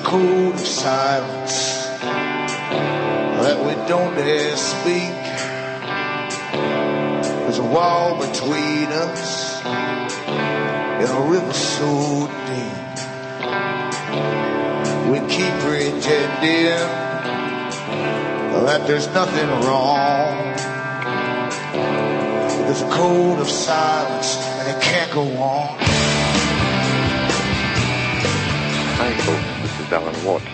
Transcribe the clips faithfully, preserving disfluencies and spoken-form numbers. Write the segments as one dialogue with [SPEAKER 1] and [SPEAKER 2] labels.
[SPEAKER 1] code of silence that we don't dare speak. There's a wall between us in a river so deep. We keep pretending that there's nothing wrong. There's a code of silence and it can't go on.
[SPEAKER 2] Hi folks, this is Alan Watt.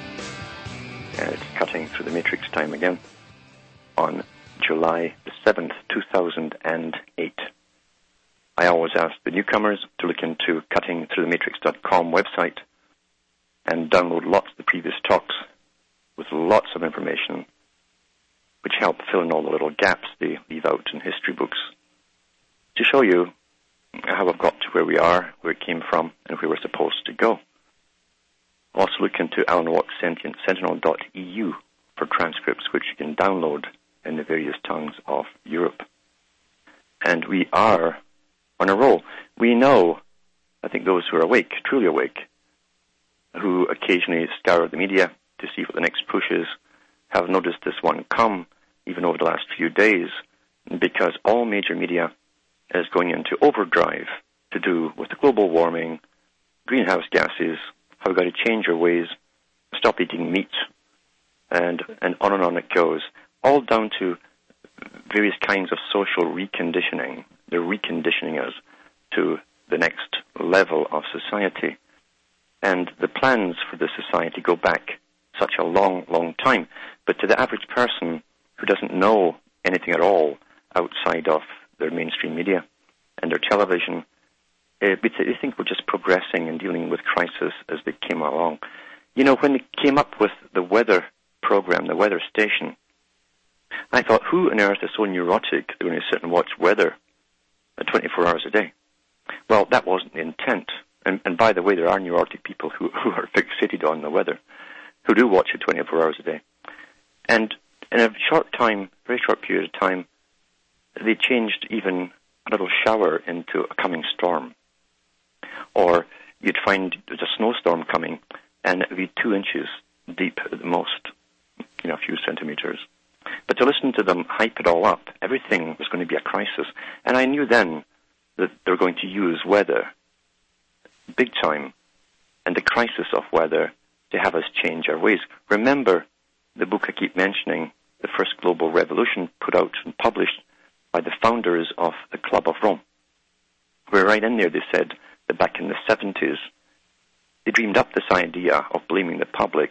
[SPEAKER 2] Uh, it's Cutting Through the Matrix time again on July the seventh, two thousand eight. I always ask the newcomers to look into cutting through the matrix dot com website and download lots of the previous talks with lots of information which help fill in all the little gaps they leave out in history books to show you how I've got to where we are, where it came from, and where we're supposed to go. Also look into Alan Watt Sentinel dot e u for transcripts which you can download in the various tongues of Europe. And we are on a roll. We know, I think those who are awake, truly awake, who occasionally scour the media to see what the next push is, have noticed this one come even over the last few days, because all major media is going into overdrive to do with the global warming, greenhouse gases, how we've got to change our ways, stop eating meat, and, and on and on it goes, all down to various kinds of social reconditioning. They're reconditioning us to the next level of society. And the plans for the society go back such a long, long time. But to the average person who doesn't know anything at all outside of their mainstream media and their television, uh, they think we're just progressing and dealing with crisis as they came along. You know, when they came up with the weather program, the weather station, I thought, who on earth is so neurotic they're going to sit and watch weather twenty-four hours a day? Well, that wasn't the intent. And, and by the way, there are neurotic people who, who are fixated on the weather, who do watch it twenty-four hours a day. And in a short time, very short period of time, they changed even a little shower into a coming storm. Or you'd find there's a snowstorm coming, and it would be two inches deep at the most, you know, a few centimeters. But to listen to them hype it all up, everything was going to be a crisis. And I knew then that they were going to use weather big time, and the crisis of weather, to have us change our ways. Remember the book I keep mentioning, The First Global Revolution, put out and published by the founders of the Club of Rome, where right in there they said that back in the seventies, they dreamed up this idea of blaming the public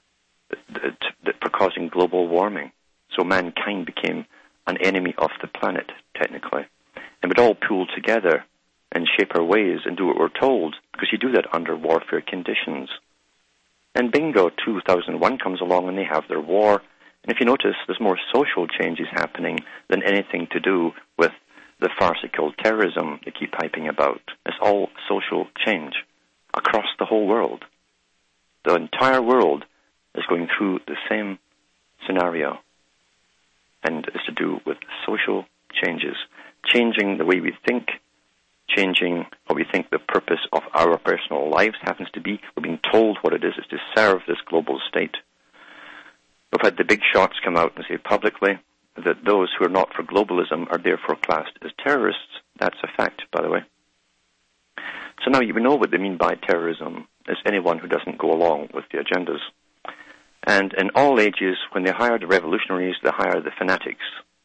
[SPEAKER 2] for causing global warming. So mankind became an enemy of the planet, technically. And we'd all pool together and shape our ways and do what we're told, because you do that under warfare conditions. And bingo, two thousand one comes along and they have their war. And if you notice, there's more social changes happening than anything to do with the farcical terrorism they keep hyping about. It's all social change across the whole world. The entire world is going through the same scenario. And it's to do with social changes, changing the way we think, changing what we think the purpose of our personal lives happens to be. We're being told what it is, is to serve this global state. We've had the big shots come out and say publicly that those who are not for globalism are therefore classed as terrorists. That's a fact, by the way. So now you know what they mean by terrorism as anyone who doesn't go along with the agendas. And in all ages, when they hire the revolutionaries, they hire the fanatics.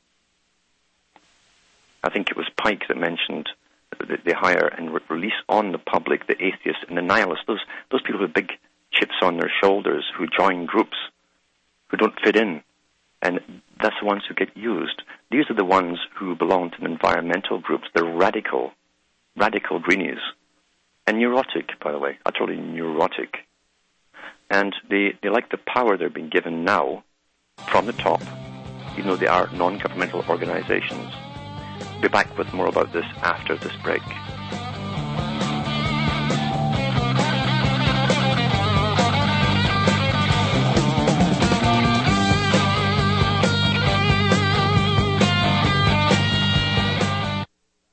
[SPEAKER 2] I think it was Pike that mentioned that they hire and re- release on the public the atheists and the nihilists, those, those people with big chips on their shoulders who join groups, who don't fit in. And that's the ones who get used. These are the ones who belong to the environmental groups. They're radical, radical greenies. And neurotic, by the way, utterly neurotic. And they, they like the power they're being given now from the top, even though they are non-governmental organizations. We'll be back with more about this after this break.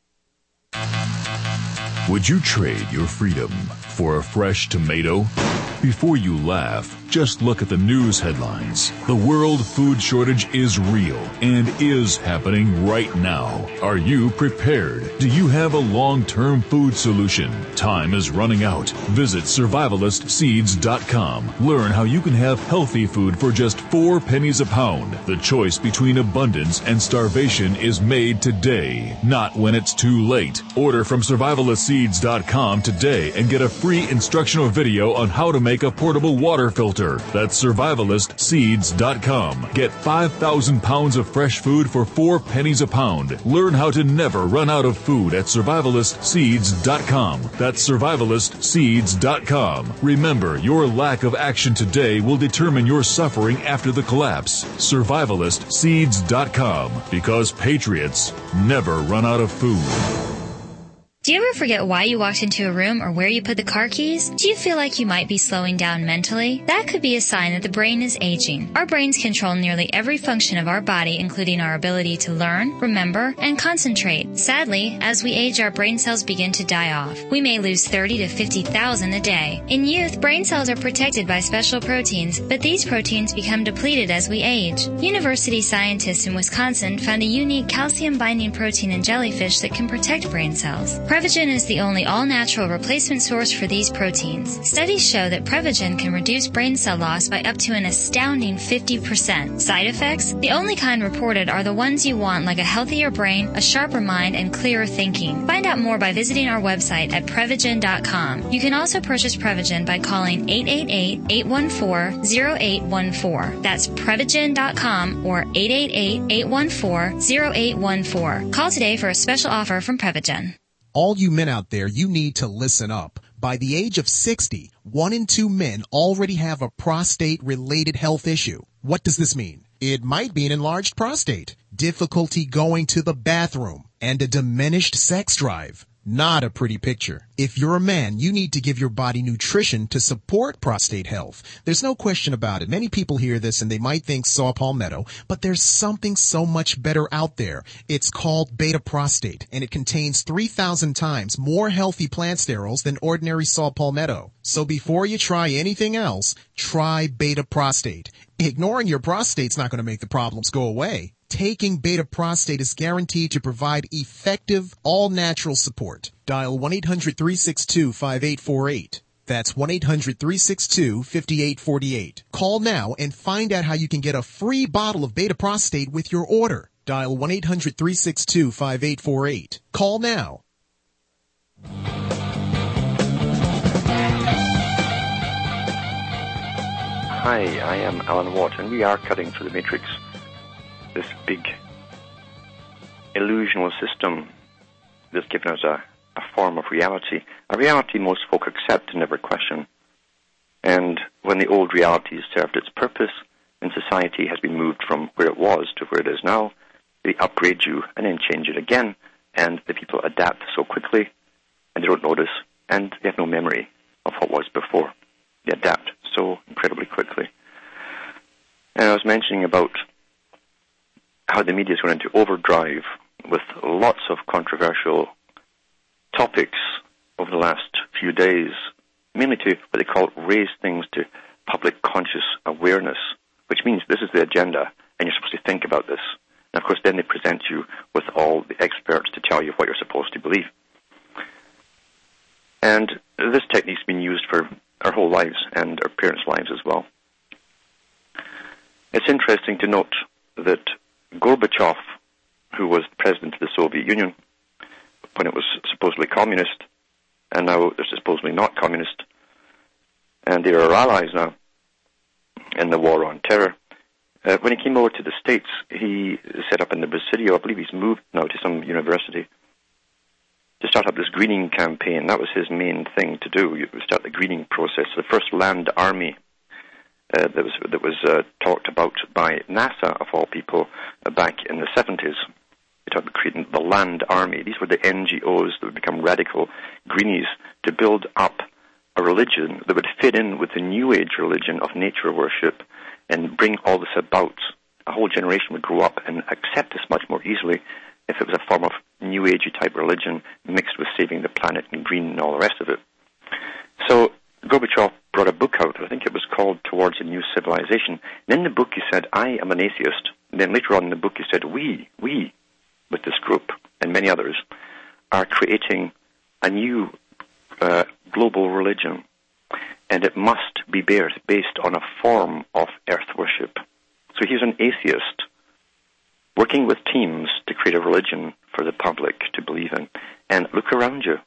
[SPEAKER 3] Would you trade your freedom for a fresh tomato? Before you laugh, just look at the news headlines. The world food shortage is real and is happening right now. Are you prepared? Do you have a long-term food solution? Time is running out. Visit survivalist seeds dot com. Learn how you can have healthy food for just four pennies a pound. The choice between abundance and starvation is made today, not when it's too late. Order from survivalist seeds dot com today and get a free instructional video on how to make Make a portable water filter. That's survivalist seeds dot com. Get five thousand pounds of fresh food for four pennies a pound. Learn how to never run out of food at survivalist seeds dot com. That's survivalist seeds dot com. Remember, your lack of action today will determine your suffering after the collapse. survivalist seeds dot com. Because patriots never run out of food.
[SPEAKER 4] Do you ever forget why you walked into a room or where you put the car keys? Do you feel like you might be slowing down mentally? That could be a sign that the brain is aging. Our brains control nearly every function of our body, including our ability to learn, remember, and concentrate. Sadly, as we age, our brain cells begin to die off. We may lose thirty to fifty thousand a day. In youth, brain cells are protected by special proteins, but these proteins become depleted as we age. University scientists in Wisconsin found a unique calcium-binding protein in jellyfish that can protect brain cells. Prevagen is the only all-natural replacement source for these proteins. Studies show that Prevagen can reduce brain cell loss by up to an astounding fifty percent. Side effects? The only kind reported are the ones you want, like a healthier brain, a sharper mind, and clearer thinking. Find out more by visiting our website at prevagen dot com. You can also purchase Prevagen by calling eight eight eight, eight one four, zero eight one four. That's prevagen dot com or eight eight eight, eight one four, zero eight one four. Call today for a special offer from Prevagen.
[SPEAKER 5] All you men out there, you need to listen up. By the age of sixty, one in two men already have a prostate-related health issue. What does this mean? It might be an enlarged prostate, difficulty going to the bathroom, and a diminished sex drive. Not a pretty picture. If you're a man, you need to give your body nutrition to support prostate health. There's no question about it. Many people hear this and they might think saw palmetto, but there's something so much better out there. It's called Beta Prostate, and it contains three thousand times more healthy plant sterols than ordinary saw palmetto. So before you try anything else, try Beta Prostate. Ignoring your prostate's not going to make the problems go away. Taking Beta Prostate is guaranteed to provide effective, all-natural support. Dial one eight hundred, three six two, five eight four eight. That's one eight hundred, three six two, five eight four eight. Call now and find out how you can get a free bottle of Beta Prostate with your order. Dial one eight hundred, three six two, five eight four eight. Call now.
[SPEAKER 2] Hi, I am Alan Watt, and we are cutting through the matrix. This big illusional system that's given us a, a form of reality, a reality most folk accept and never question. And when the old reality has served its purpose and society has been moved from where it was to where it is now, they upgrade you and then change it again, and the people adapt so quickly and they don't notice, and they have no memory of what was before. They adapt so incredibly quickly. And I was mentioning about how the media has gone into overdrive with lots of controversial topics over the last few days, mainly to what they call raise things to public conscious awareness, which means this is the agenda and you're supposed to think about this. And of course then they present you with all the experts to tell you what you're supposed to believe. And this technique's been used for our whole lives and our parents' lives as well. It's interesting to note that Gorbachev, who was president of the Soviet Union when it was supposedly communist, and now they're supposedly not communist, and they are our allies now in the war on terror. Uh, when he came over to the States, he set up in the Presidio, I believe he's moved now to some university, to start up this greening campaign. That was his main thing to do, you start the greening process. The first land army uh, that was that was uh, talked about by NASA, of all people, uh, back in the seventies. They talked about creating the land army. These were the N G Os that would become radical greenies to build up a religion that would fit in with the New Age religion of nature worship and bring all this about. A whole generation would grow up and accept this much more easily if it was a form of New Agey type religion mixed with saving the planet and green and all the rest of it. So Gorbachev brought brought a book out. I think it was called Towards a New Civilization. And in the book he said, I am an atheist. And then later on in the book he said, we, we, with this group and many others, are creating a new uh, global religion. And it must be based on a form of earth worship. So he's an atheist working with teams to create a religion for the public to believe in. And look around you.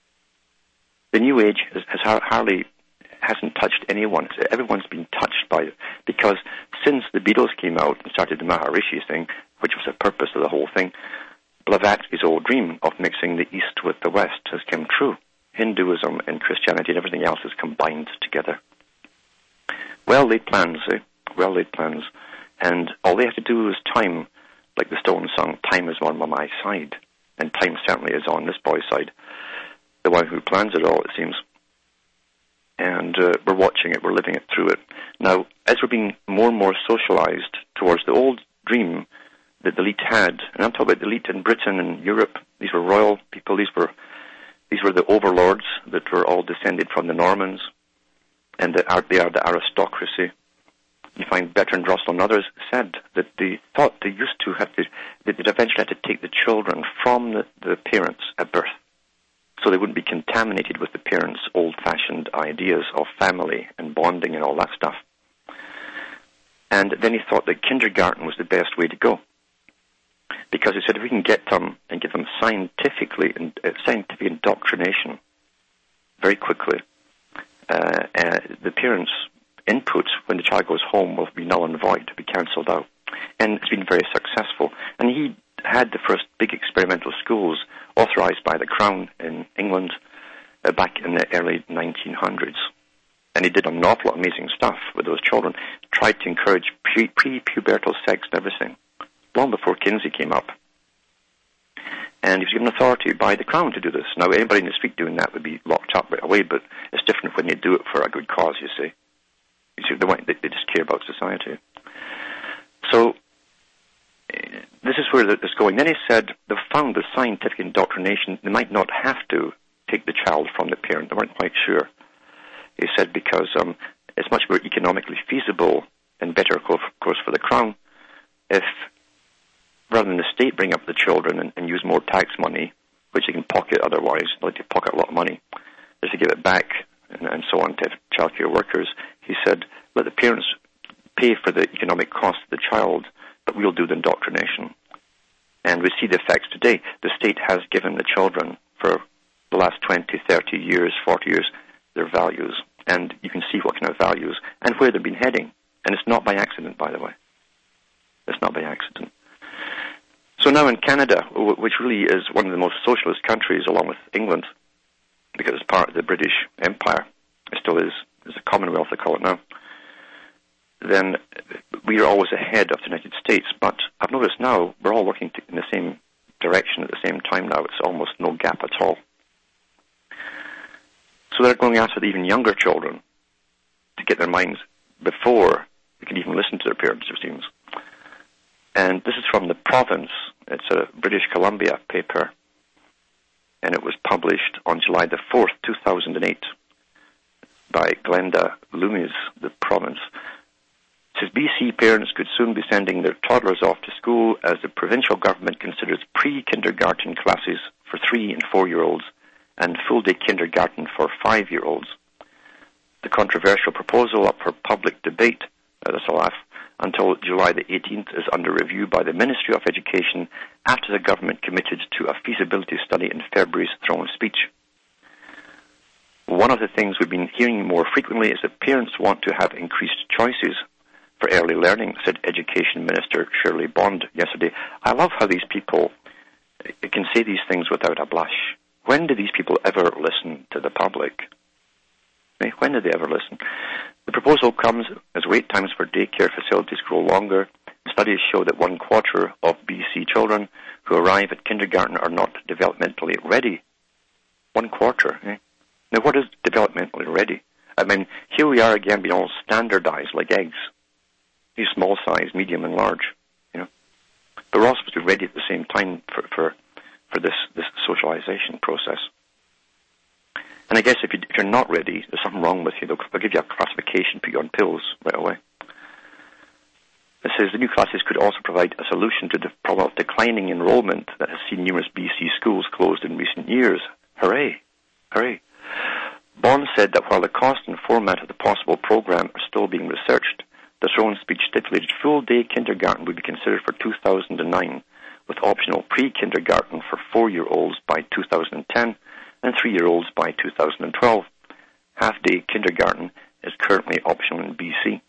[SPEAKER 2] The New Age has, has hardly, hasn't touched anyone. Everyone's been touched by it. Because since the Beatles came out and started the Maharishi thing, which was the purpose of the whole thing, Blavatsky's old dream of mixing the East with the West has come true. Hinduism and Christianity and everything else is combined together. Well-laid plans, eh? Well-laid plans. And all they have to do is time, like the Stones song, time is on my side. And time certainly is on this boy's side. The one who plans it all, it seems. And uh, we're watching it, we're living it through it. Now, as we're being more and more socialized towards the old dream that the elite had, and I'm talking about the elite in Britain and Europe, these were royal people, these were these were the overlords that were all descended from the Normans, and they are, they are the aristocracy. You find Bertrand Russell and others said that they thought they used to have to, that they'd eventually have to take the children from the, the parents at birth, so they wouldn't be contaminated with the parents' old-fashioned ideas of family and bonding and all that stuff. And then he thought that kindergarten was the best way to go, because he said if we can get them and give them scientifically uh, scientific indoctrination very quickly, uh, uh, the parents' input when the child goes home will be null and void, to be cancelled out. And it's been very successful. And he had the first big experimental schools authorized by the Crown in England uh, back in the early nineteen hundreds. And he did an awful lot of amazing stuff with those children, tried to encourage pre- pre-pubertal sex and everything, long before Kinsey came up. And he was given authority by the Crown to do this. Now, anybody in the street doing that would be locked up right away, but it's different when you do it for a good cause, you see. You see, they, want, they, they just care about society. So, this is where it's going. Then he said they found the scientific indoctrination, they might not have to take the child from the parent. They weren't quite sure. He said because um, it's much more economically feasible and better, of course, for the Crown if, rather than the state bring up the children and, and use more tax money, which they can pocket otherwise, they like to pocket a lot of money, is to give it back and, and so on to childcare workers. He said, let the parents pay for the economic cost of the child, but we'll do the indoctrination. And we see the effects today. The state has given the children for the last twenty, thirty years, forty years, their values. And you can see what kind of values and where they've been heading. And it's not by accident, by the way. It's not by accident. So now in Canada, which really is one of the most socialist countries along with England, because it's part of the British Empire, it still is, it's a Commonwealth they call it now, then we are always ahead of the United States. But I've noticed now we're all working in the same direction at the same time now. It's almost no gap at all. So they're going after the even younger children to get their minds before they can even listen to their parents, it seems. And this is from The Province. It's a British Columbia paper, and it was published on July the fourth, two thousand eight, by Glenda Loomis, The Province. It says B C parents could soon be sending their toddlers off to school as the provincial government considers pre-kindergarten classes for three- and four-year-olds and full-day kindergarten for five-year-olds. The controversial proposal up for public debate, uh, that's a laugh, until July the eighteenth is under review by the Ministry of Education after the government committed to a feasibility study in February's throne speech. One of the things we've been hearing more frequently is that parents want to have increased choices for early learning, said Education Minister Shirley Bond yesterday. I love how these people can say these things without a blush. When do these people ever listen to the public? When did they ever listen? The proposal comes as wait times for daycare facilities grow longer. Studies show that one quarter of B C children who arrive at kindergarten are not developmentally ready. One quarter. Eh? Now, what is developmentally ready? I mean, here we are again being all standardized like eggs. These small size, medium, and large. You know, but we're all supposed to be ready at the same time for for, for this, this socialization process. And I guess if, you, if you're not ready, there's something wrong with you. They'll, they'll give you a classification, put you on pills right away. It says the new classes could also provide a solution to the problem of declining enrollment that has seen numerous B C schools closed in recent years. Hooray! Hooray! Bond said that while the cost and format of the possible program are still being researched, the throne speech stipulated full-day kindergarten would be considered for two thousand nine, with optional pre-kindergarten for four-year-olds by two thousand ten and three-year-olds by two thousand twelve. Half-day kindergarten is currently optional in B C.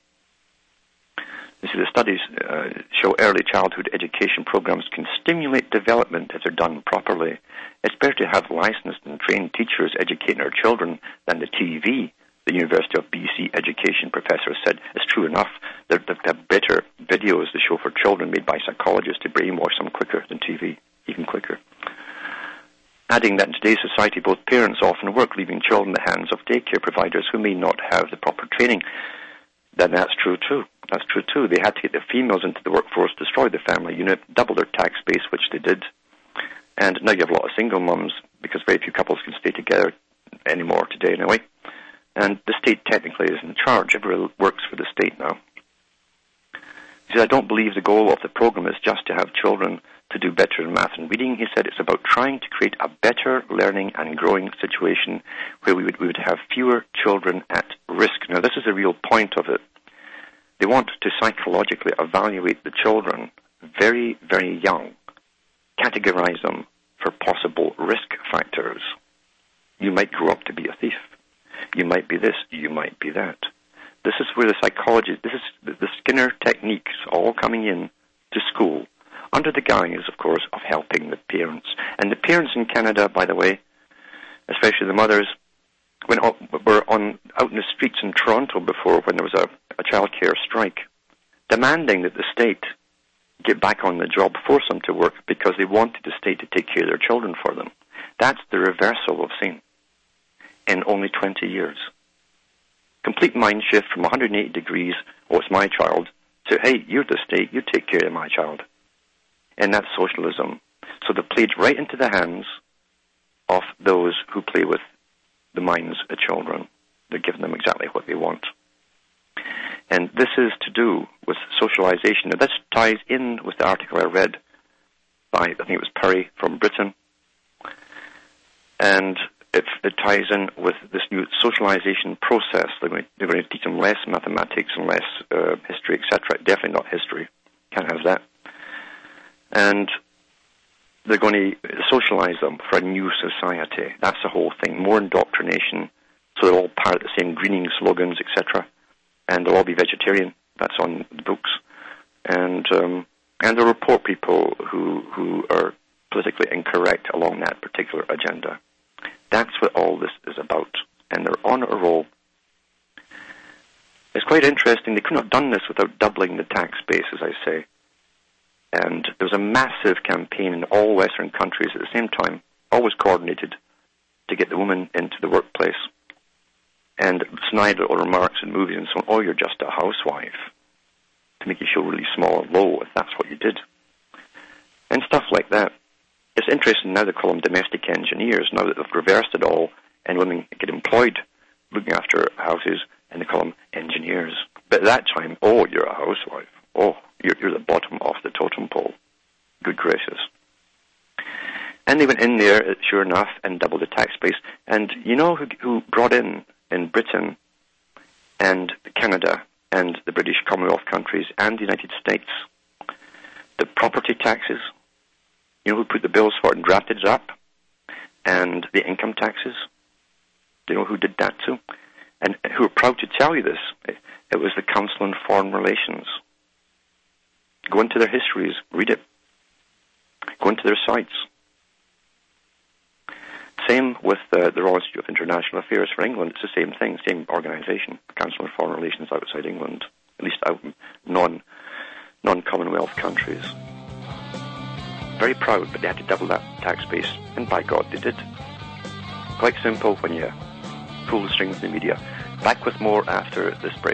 [SPEAKER 2] You see, the studies uh, show early childhood education programs can stimulate development if they're done properly. It's better to have licensed and trained teachers educating our children than the T V, the University of B C education professor said. It's true enough. They have better videos to show for children made by psychologists to brainwash them quicker than T V, even quicker. Adding that in today's society, both parents often work, leaving children in the hands of daycare providers who may not have the proper training. Then that's true too. That's true too. They had to get the females into the workforce, destroy the family unit, double their tax base, which they did. And now you have a lot of single mums because very few couples can stay together anymore today anyway. And the state technically is in charge. Everyone works for the state now. He said, I don't believe the goal of the program is just to have children to do better in math and reading. He said it's about trying to create a better learning and growing situation where we would, we would have fewer children at risk. Now, this is the real point of it. They want to psychologically evaluate the children very, very young, categorize them for possible risk factors. You might grow up to be a thief. You might be this, you might be that. This is where the psychology, this is the, the Skinner techniques all coming in to school, under the guise, of course, of helping the parents. And the parents in Canada, by the way, especially the mothers, when were on out in the streets in Toronto before when there was a, a child care strike, demanding that the state get back on the job, force them to work because they wanted the state to take care of their children for them. That's the reversal we've seen in only twenty years. Complete mind shift from one hundred eighty degrees, oh, it's my child, to, hey, you're the state, you take care of my child. And that's socialism. So they played right into the hands of those who play with the minds of children. They're giving them exactly what they want. And this is to do with socialization. Now, this ties in with the article I read by, I think it was Perry from Britain. And it, it ties in with this new socialization process. They're going, to, they're going to teach them less mathematics and less uh, history, et cetera. Definitely not history. Can't have that. And they're going to socialize them for a new society. That's the whole thing. More indoctrination, so they'll all parrot the same greening slogans, et cetera. And they'll all be vegetarian. That's on the books. And um, and they'll report people who who are politically incorrect along that particular agenda. That's what all this is about. And they're on a roll. It's quite interesting. They couldn't have done this without doubling the tax base, as I say. And there was a massive campaign in all Western countries at the same time, always coordinated, to get the woman into the workplace. And snide little remarks in movies and so on, oh, you're just a housewife, to make you feel really small and low if that's what you did. And stuff like that. It's interesting now they call them domestic engineers, now that they've reversed it all, and women get employed looking after houses, and they call them engineers. But at that time, oh, you're a housewife. Oh, you're, you're the bottom of the totem pole. Good gracious. And they went in there, sure enough, and doubled the tax base. And you know who, who brought in, in Britain and Canada and the British Commonwealth countries and the United States, the property taxes? You know who put the bills for it and drafted it up? And the income taxes? Do you know who did that too? And who are proud to tell you this? It was the Council on Foreign Relations. Go into their histories, read it. Go into their sites. Same with uh, the Royal Institute of International Affairs for England. It's the same thing, same organization, Council on Foreign Relations outside England, at least out in non, non-Commonwealth countries. Very proud, but they had to double that tax base, and by God, they did. Quite simple when you pull the strings of the media. Back with more after this break.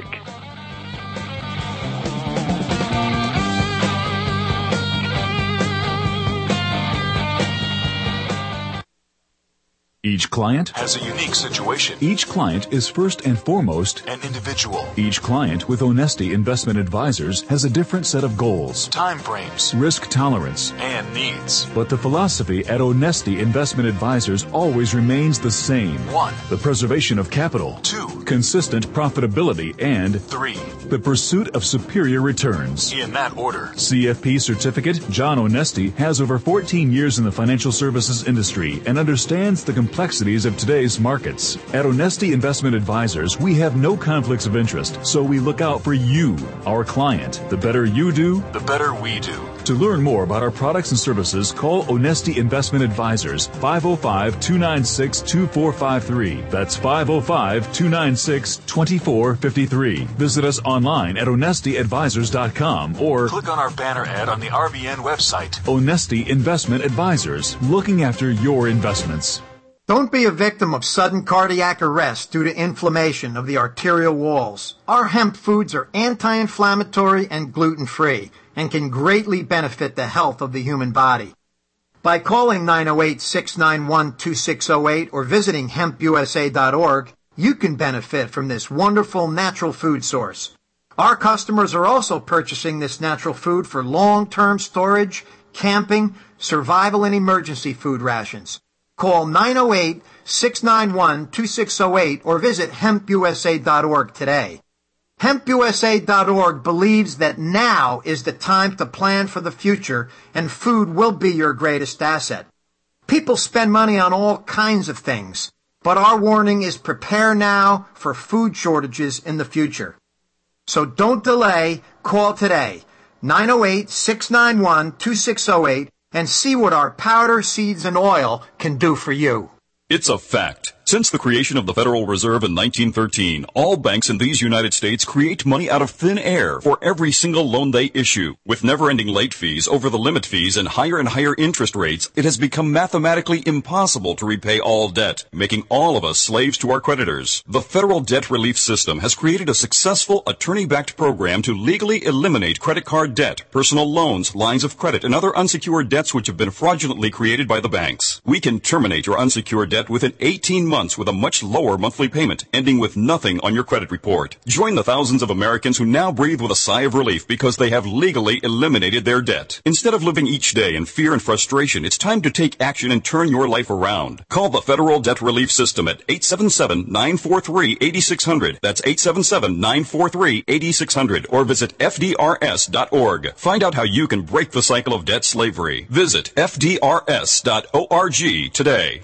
[SPEAKER 3] Each client
[SPEAKER 6] has a unique situation.
[SPEAKER 3] Each client is first and foremost
[SPEAKER 6] an individual.
[SPEAKER 3] Each client with Onesti Investment Advisors has a different set of goals,
[SPEAKER 6] time frames,
[SPEAKER 3] risk tolerance,
[SPEAKER 6] and needs.
[SPEAKER 3] But the philosophy at Onesti Investment Advisors always remains the same.
[SPEAKER 6] One,
[SPEAKER 3] the preservation of capital.
[SPEAKER 6] Two,
[SPEAKER 3] consistent profitability. And
[SPEAKER 6] three,
[SPEAKER 3] the pursuit of superior returns.
[SPEAKER 6] In that order.
[SPEAKER 3] C F P certificate, John Onesti has over fourteen years in the financial services industry and understands the complexities of today's markets. At Onesti Investment Advisors, we have no conflicts of interest, so we look out for you, our client. The better you do,
[SPEAKER 6] the better we do.
[SPEAKER 3] To learn more about our products and services, call Onesti Investment Advisors, five oh five, two nine six, two four five three. That's five oh five, two nine six, two four five three. Visit us online at onesti advisors dot com or
[SPEAKER 6] click on our banner ad on the R V N website.
[SPEAKER 3] Onesti Investment Advisors, looking after your investments.
[SPEAKER 7] Don't be a victim of sudden cardiac arrest due to inflammation of the arterial walls. Our hemp foods are anti-inflammatory and gluten-free and can greatly benefit the health of the human body. By calling nine oh eight, six nine one, two six oh eight or visiting hemp u s a dot org, you can benefit from this wonderful natural food source. Our customers are also purchasing this natural food for long-term storage, camping, survival, and emergency food rations. Call nine oh eight, six nine one, two six oh eight or visit hemp u s a dot org today. hemp u s a dot org believes that now is the time to plan for the future, and food will be your greatest asset. People spend money on all kinds of things, but our warning is prepare now for food shortages in the future. So don't delay, call today, nine oh eight, six nine one, two six oh eight, and see what our powder, seeds, and oil can do for you.
[SPEAKER 8] It's a fact. Since the creation of the Federal Reserve in nineteen thirteen, all banks in these United States create money out of thin air for every single loan they issue. With never-ending late fees, over-the-limit fees, and higher and higher interest rates, it has become mathematically impossible to repay all debt, making all of us slaves to our creditors. The Federal Debt Relief System has created a successful attorney-backed program to legally eliminate credit card debt, personal loans, lines of credit, and other unsecured debts which have been fraudulently created by the banks. We can terminate your unsecured debt within eighteen months with a much lower monthly payment, ending with nothing on your credit report. Join the thousands of Americans who now breathe with a sigh of relief because they have legally eliminated their debt. Instead of living each day in fear and frustration, it's time to take action and turn your life around. Call the Federal Debt Relief System at eight seven seven, nine four three, eight six zero zero. That's eight seven seven, nine four three, eight six zero zero. Or visit F D R S dot org. Find out how you can break the cycle of debt slavery. Visit F D R S dot org today.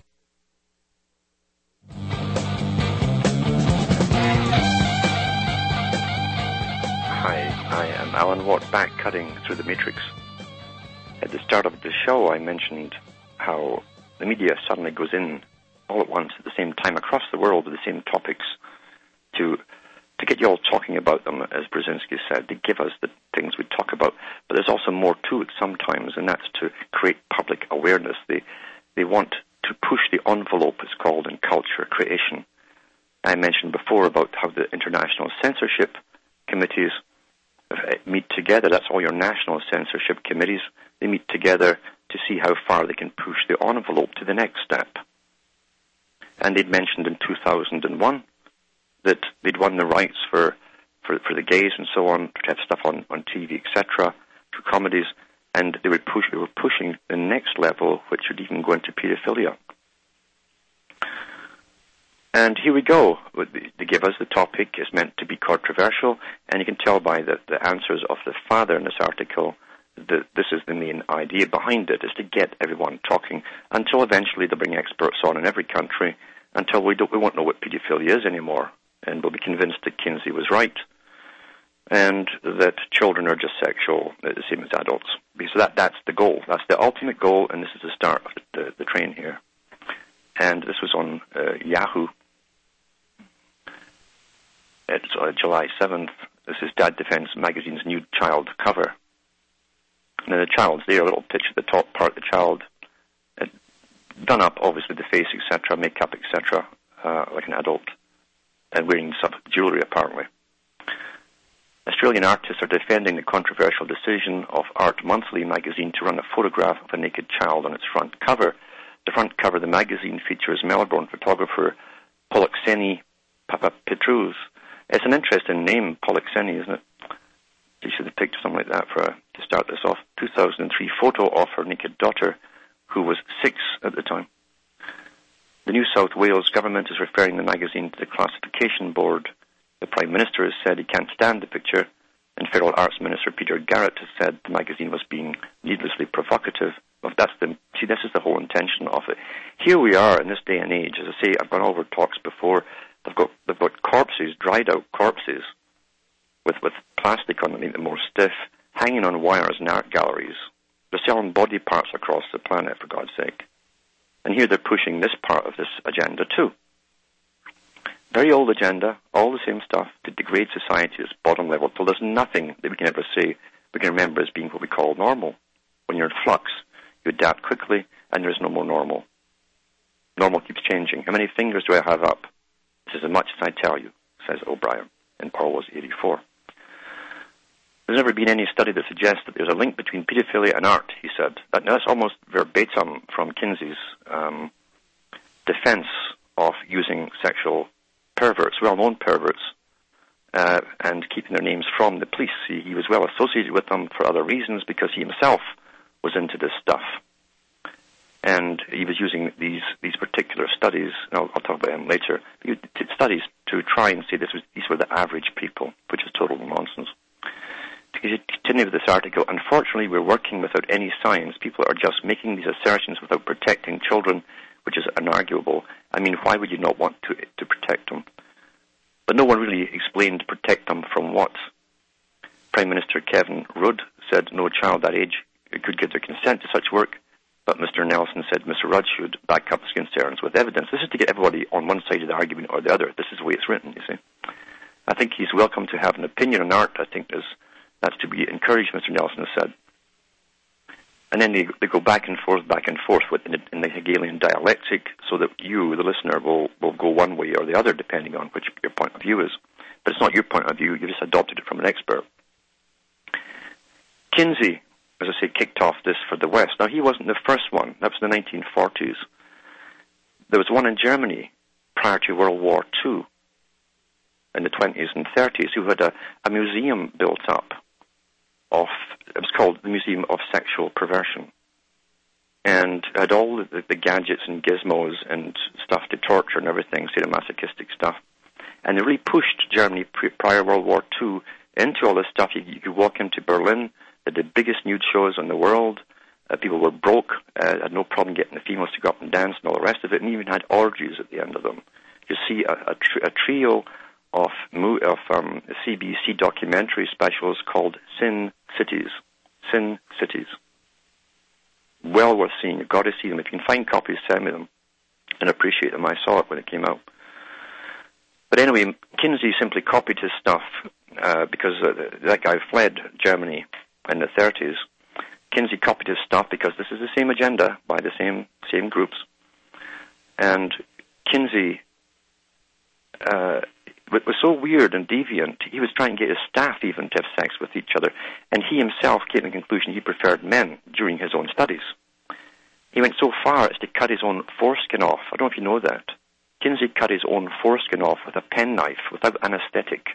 [SPEAKER 2] Hi, I am Alan Watt, back cutting through the matrix. At the start of the show, I mentioned how the media suddenly goes in all at once at the same time across the world with the same topics to to get you all talking about them, as Brzezinski said, to give us the things we talk about. But there's also more to it sometimes, and that's to create public awareness. They they want to push the envelope, it's called, in culture creation. I mentioned before about how the international censorship committees meet together. That's all your national censorship committees. They meet together to see how far they can push the envelope to the next step. And they'd mentioned in two thousand one that they'd won the rights for, for, for the gays and so on, to have stuff on, on T V, et cetera, through comedies, and they, would push, they were pushing the next level, which would even go into pedophilia. And here we go. They give us the topic. It's meant to be controversial, and you can tell by the, the answers of the father in this article that this is the main idea behind it, is to get everyone talking until eventually they'll bring experts on in every country until we don't, we won't know what pedophilia is anymore, and we'll be convinced that Kinsey was right and that children are just sexual, the same as adults. So that, that's the goal. That's the ultimate goal, and this is the start of the, the, the train here. And this was on uh, Yahoo. It's uh, July seventh. This is Dad Defense Magazine's new child cover. Now the child's there, a little picture at the top part, the child uh, done up, obviously, the face, et cetera, makeup, et cetera, uh, like an adult, and wearing some jewelry, apparently. Australian artists are defending the controversial decision of Art Monthly magazine to run a photograph of a naked child on its front cover. The front cover of the magazine features Melbourne photographer Polixeni Papapetrous. It's an interesting name, Polixeni, isn't it? You should have picked something like that for a, to start this off. two thousand three photo of her naked daughter, who was six at the time. The New South Wales government is referring the magazine to the classification board. The Prime Minister has said he can't stand the picture, and Federal Arts Minister Peter Garrett has said the magazine was being needlessly provocative. Well, that's the, see, this is the whole intention of it. Here we are in this day and age. As I say, I've gone over talks before. They've got, they've got corpses, dried out corpses, with, with plastic on them, make them more stiff, hanging on wires in art galleries. They're selling body parts across the planet, for God's sake. And here they're pushing this part of this agenda too. Very old agenda, all the same stuff, to degrade society at its bottom level, till there's nothing that we can ever say we can remember as being what we call normal. When you're in flux, you adapt quickly, and there's no more normal. Normal keeps changing. How many fingers do I have up? This is as much as I tell you, says O'Brien in Orwell's eighty-four. There's never been any study that suggests that there's a link between pedophilia and art, he said. That, now, that's almost verbatim from Kinsey's um, defense of using sexual perverts, well-known perverts, uh, and keeping their names from the police. He, he was well associated with them for other reasons because he himself was into this stuff. And he was using these these particular studies, and I'll, I'll talk about him later, studies to try and say this was, these were the average people, which is total nonsense. To continue with this article, unfortunately we're working without any science. People are just making these assertions without protecting children, which is unarguable. I mean, why would you not want to to protect them? But no one really explained protect them from what. Prime Minister Kevin Rudd said no child that age could give their consent to such work, but Mister Nelson said Mister Rudd should back up his concerns with evidence. This is to get everybody on one side of the argument or the other. This is the way it's written, you see. I think he's welcome to have an opinion on art. I think there's That's to be encouraged, Mister Nelson has said. And then they, they go back and forth, back and forth with in the, in the Hegelian dialectic, so that you, the listener, will, will go one way or the other, depending on which your point of view is. But it's not your point of view, you just adopted it from an expert. Kinsey, as I say, kicked off this for the West. Now, he wasn't the first one. That was in the nineteen forties. There was one in Germany prior to World War Two, in the twenties and thirties, who had a, a museum built up of, it was called the Museum of Sexual Perversion, and had all the, the gadgets and gizmos and stuff to torture and everything, sadomasochistic stuff. And they really pushed Germany prior World War Two into all this stuff. You, you could walk into Berlin, they had the biggest nude shows in the world. Uh, people were broke, uh, had no problem getting the females to go up and dance and all the rest of it, and even had orgies at the end of them. You see a, a, tr- a trio of, of um, C B C documentary specials called Sin Cities. Sin Cities. Well worth seeing. You've got to see them. If you can find copies, send me them. And appreciate them. I saw it when it came out. But anyway, Kinsey simply copied his stuff uh, because uh, that guy fled Germany in the thirties. Kinsey copied his stuff because this is the same agenda by the same same groups. And Kinsey uh, it was so weird and deviant, he was trying to get his staff even to have sex with each other. And he himself came to the conclusion he preferred men during his own studies. He went so far as to cut his own foreskin off. I don't know if you know that. Kinsey cut his own foreskin off with a penknife without anesthetic.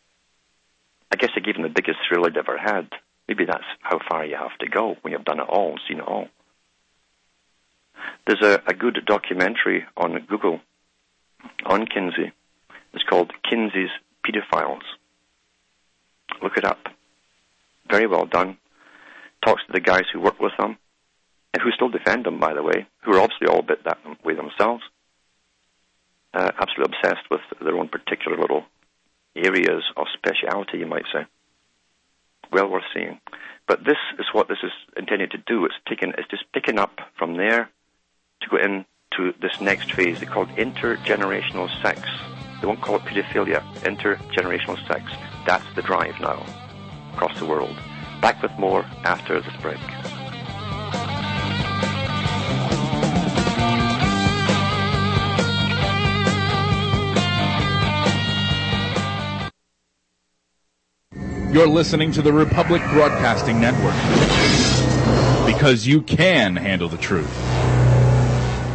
[SPEAKER 2] I guess it gave him the biggest thrill he'd ever had. Maybe that's how far you have to go when you've done it all and seen it all. There's a, a good documentary on Google on Kinsey. It's called Kinsey's Pedophiles. Look it up. Very well done. Talks to the guys who work with them, and who still defend them, by the way, who are obviously all a bit that way themselves. Uh, absolutely obsessed with their own particular little areas of speciality, you might say. Well worth seeing. But this is what this is intended to do. It's taken, it's just picking up from there to go into this next phase. They call it intergenerational sex. They won't call it pedophilia. Intergenerational sex. That's the drive now across the world. Back with more after this break.
[SPEAKER 9] You're listening to the Republic Broadcasting Network, because you can handle the truth.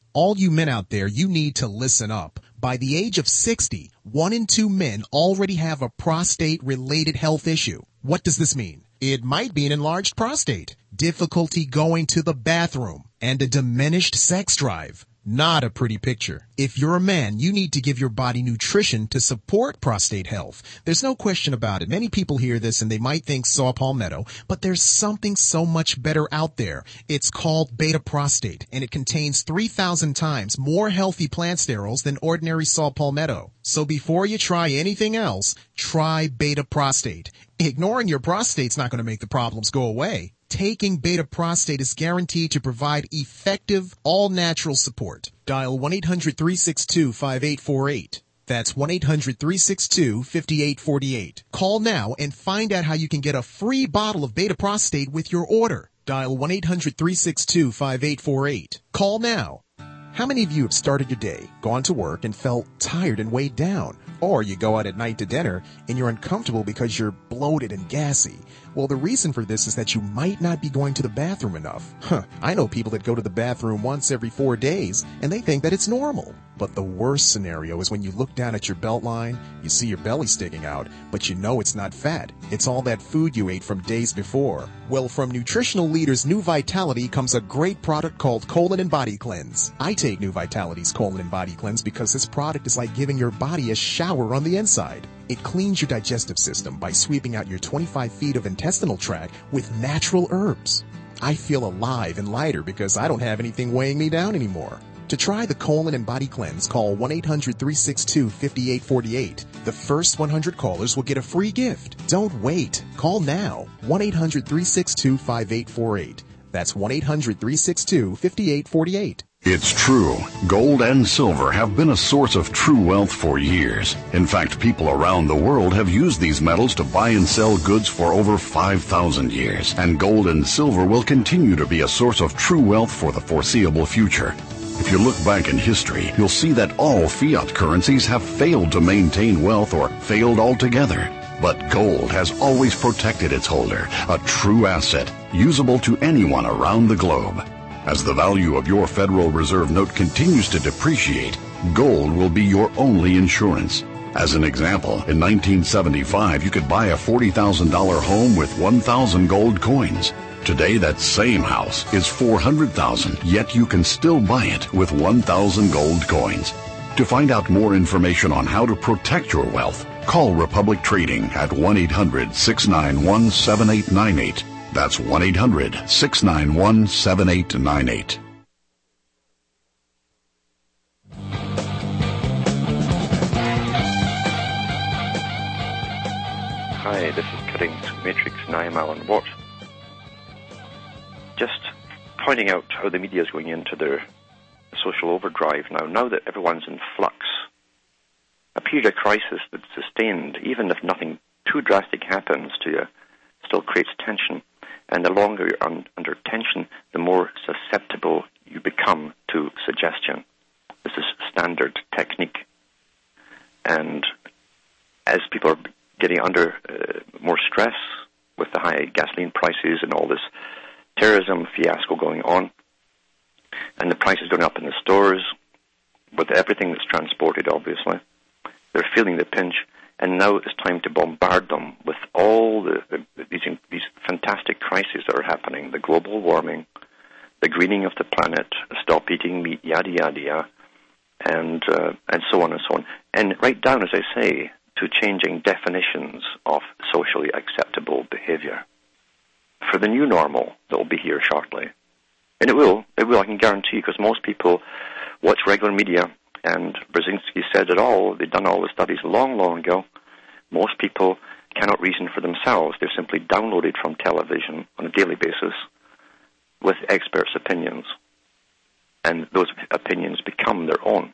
[SPEAKER 5] All you men out there, you need to listen up. By the age of sixty, one in two men already have a prostate-related health issue. What does this mean? It might be an enlarged prostate, difficulty going to the bathroom, and a diminished sex drive. Not a pretty picture. If you're a man, you need to give your body nutrition to support prostate health. There's no question about it. Many people hear this and they might think saw palmetto, but there's something so much better out there. It's called beta prostate, and it contains three thousand times more healthy plant sterols than ordinary saw palmetto. So before you try anything else, try beta prostate. Ignoring your prostate's not going to make the problems go away. Taking beta prostate is guaranteed to provide effective, all-natural support. Dial one eight hundred three six two five eight four eight. That's one eight hundred three six two five eight four eight. Call now and find out how you can get a free bottle of beta prostate with your order. Dial one eight hundred three six two five eight four eight. Call now. How many of you have started your day, gone to work, and felt tired and weighed down? Or you go out at night to dinner and you're uncomfortable because you're bloated and gassy. Well, the reason for this is that you might not be going to the bathroom enough. Huh, I know people that go to the bathroom once every four days and they think that it's normal. But the worst scenario is when you look down at your belt line, you see your belly sticking out, but you know it's not fat. It's all that food you ate from days before. Well, from Nutritional Leaders New Vitality comes a great product called Colon and Body Cleanse. I take New Vitality's Colon and Body Cleanse because this product is like giving your body a shower on the inside. It cleans your digestive system by sweeping out your twenty-five feet of intestinal tract with natural herbs. I feel alive and lighter because I don't have anything weighing me down anymore. To try the Colon and Body Cleanse, call one eight hundred three six two five eight four eight. The first one hundred callers will get a free gift. Don't wait. Call now. one eight hundred three six two five eight four eight. That's one eight hundred three six two five eight four eight.
[SPEAKER 10] It's true. Gold and silver have been a source of true wealth for years. In fact, people around the world have used these metals to buy and sell goods for over five thousand years. And gold and silver will continue to be a source of true wealth for the foreseeable future. If you look back in history, you'll see that all fiat currencies have failed to maintain wealth or failed altogether. But gold has always protected its holder, a true asset, usable to anyone around the globe. As the value of your Federal Reserve note continues to depreciate, gold will be your only insurance. As an example, in nineteen seventy-five, you could buy a forty thousand dollars home with one thousand gold coins. Today, that same house is four hundred thousand dollars, yet you can still buy it with one thousand gold coins. To find out more information on how to protect your wealth, call Republic Trading at one eight hundred six nine one seven eight nine eight. That's one eight hundred six nine one seven eight nine eight.
[SPEAKER 2] Hi, this is Cutting Through Matrix, and I am Alan Watt. Just pointing out how the media is going into their social overdrive now. Now that everyone's in flux, a period of crisis that's sustained, even if nothing too drastic happens to you, still creates tension. And the longer you're un- under tension, the more susceptible you become to suggestion. This is standard technique. And as people are getting under uh, more stress with the high gasoline prices and all this terrorism fiasco going on, and the prices going up in the stores, with everything that's transported, obviously, they're feeling the pinch. And now it's time to bombard them with all the, the, these, these fantastic crises that are happening, the global warming, the greening of the planet, stop eating meat, yada, yada, yada, and, uh, and so on and so on. And right down, as I say, to changing definitions of socially acceptable behavior for the new normal that will be here shortly. And it will, it will, I can guarantee, because most people watch regular media. And Brzezinski said it all. They've done all the studies long, long ago. Most people cannot reason for themselves. They're simply downloaded from television on a daily basis with experts' opinions. And those opinions become their own.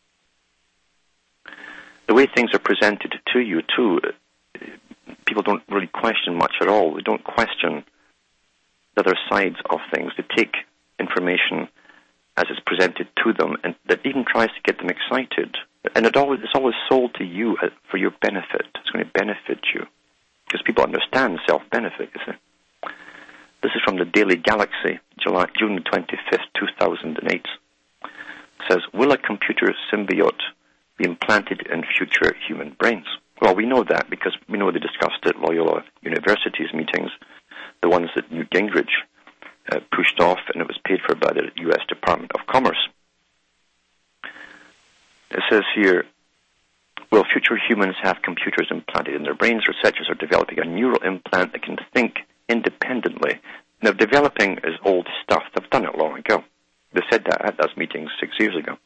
[SPEAKER 2] The way things are presented to you, too, people don't really question much at all. They don't question the other sides of things. They take information as it's presented to them, and that even tries to get them excited. And it always, it's always sold to you for your benefit. It's going to benefit you, because people understand self-benefit, you see. This is from the Daily Galaxy, July, June twenty-fifth, two thousand eight. says, will a computer symbiote be implanted in future human brains? Well, we know that because we know they discussed at Loyola University's meetings, the ones that Newt Gingrich uh, pushed off, and it was paid for by the U S Department of Commerce. It says here, will future humans have computers implanted in their brains? Researchers are developing a neural implant that can think independently. Now, developing is old stuff. They've done it long ago. They said that at those meetings six years ago.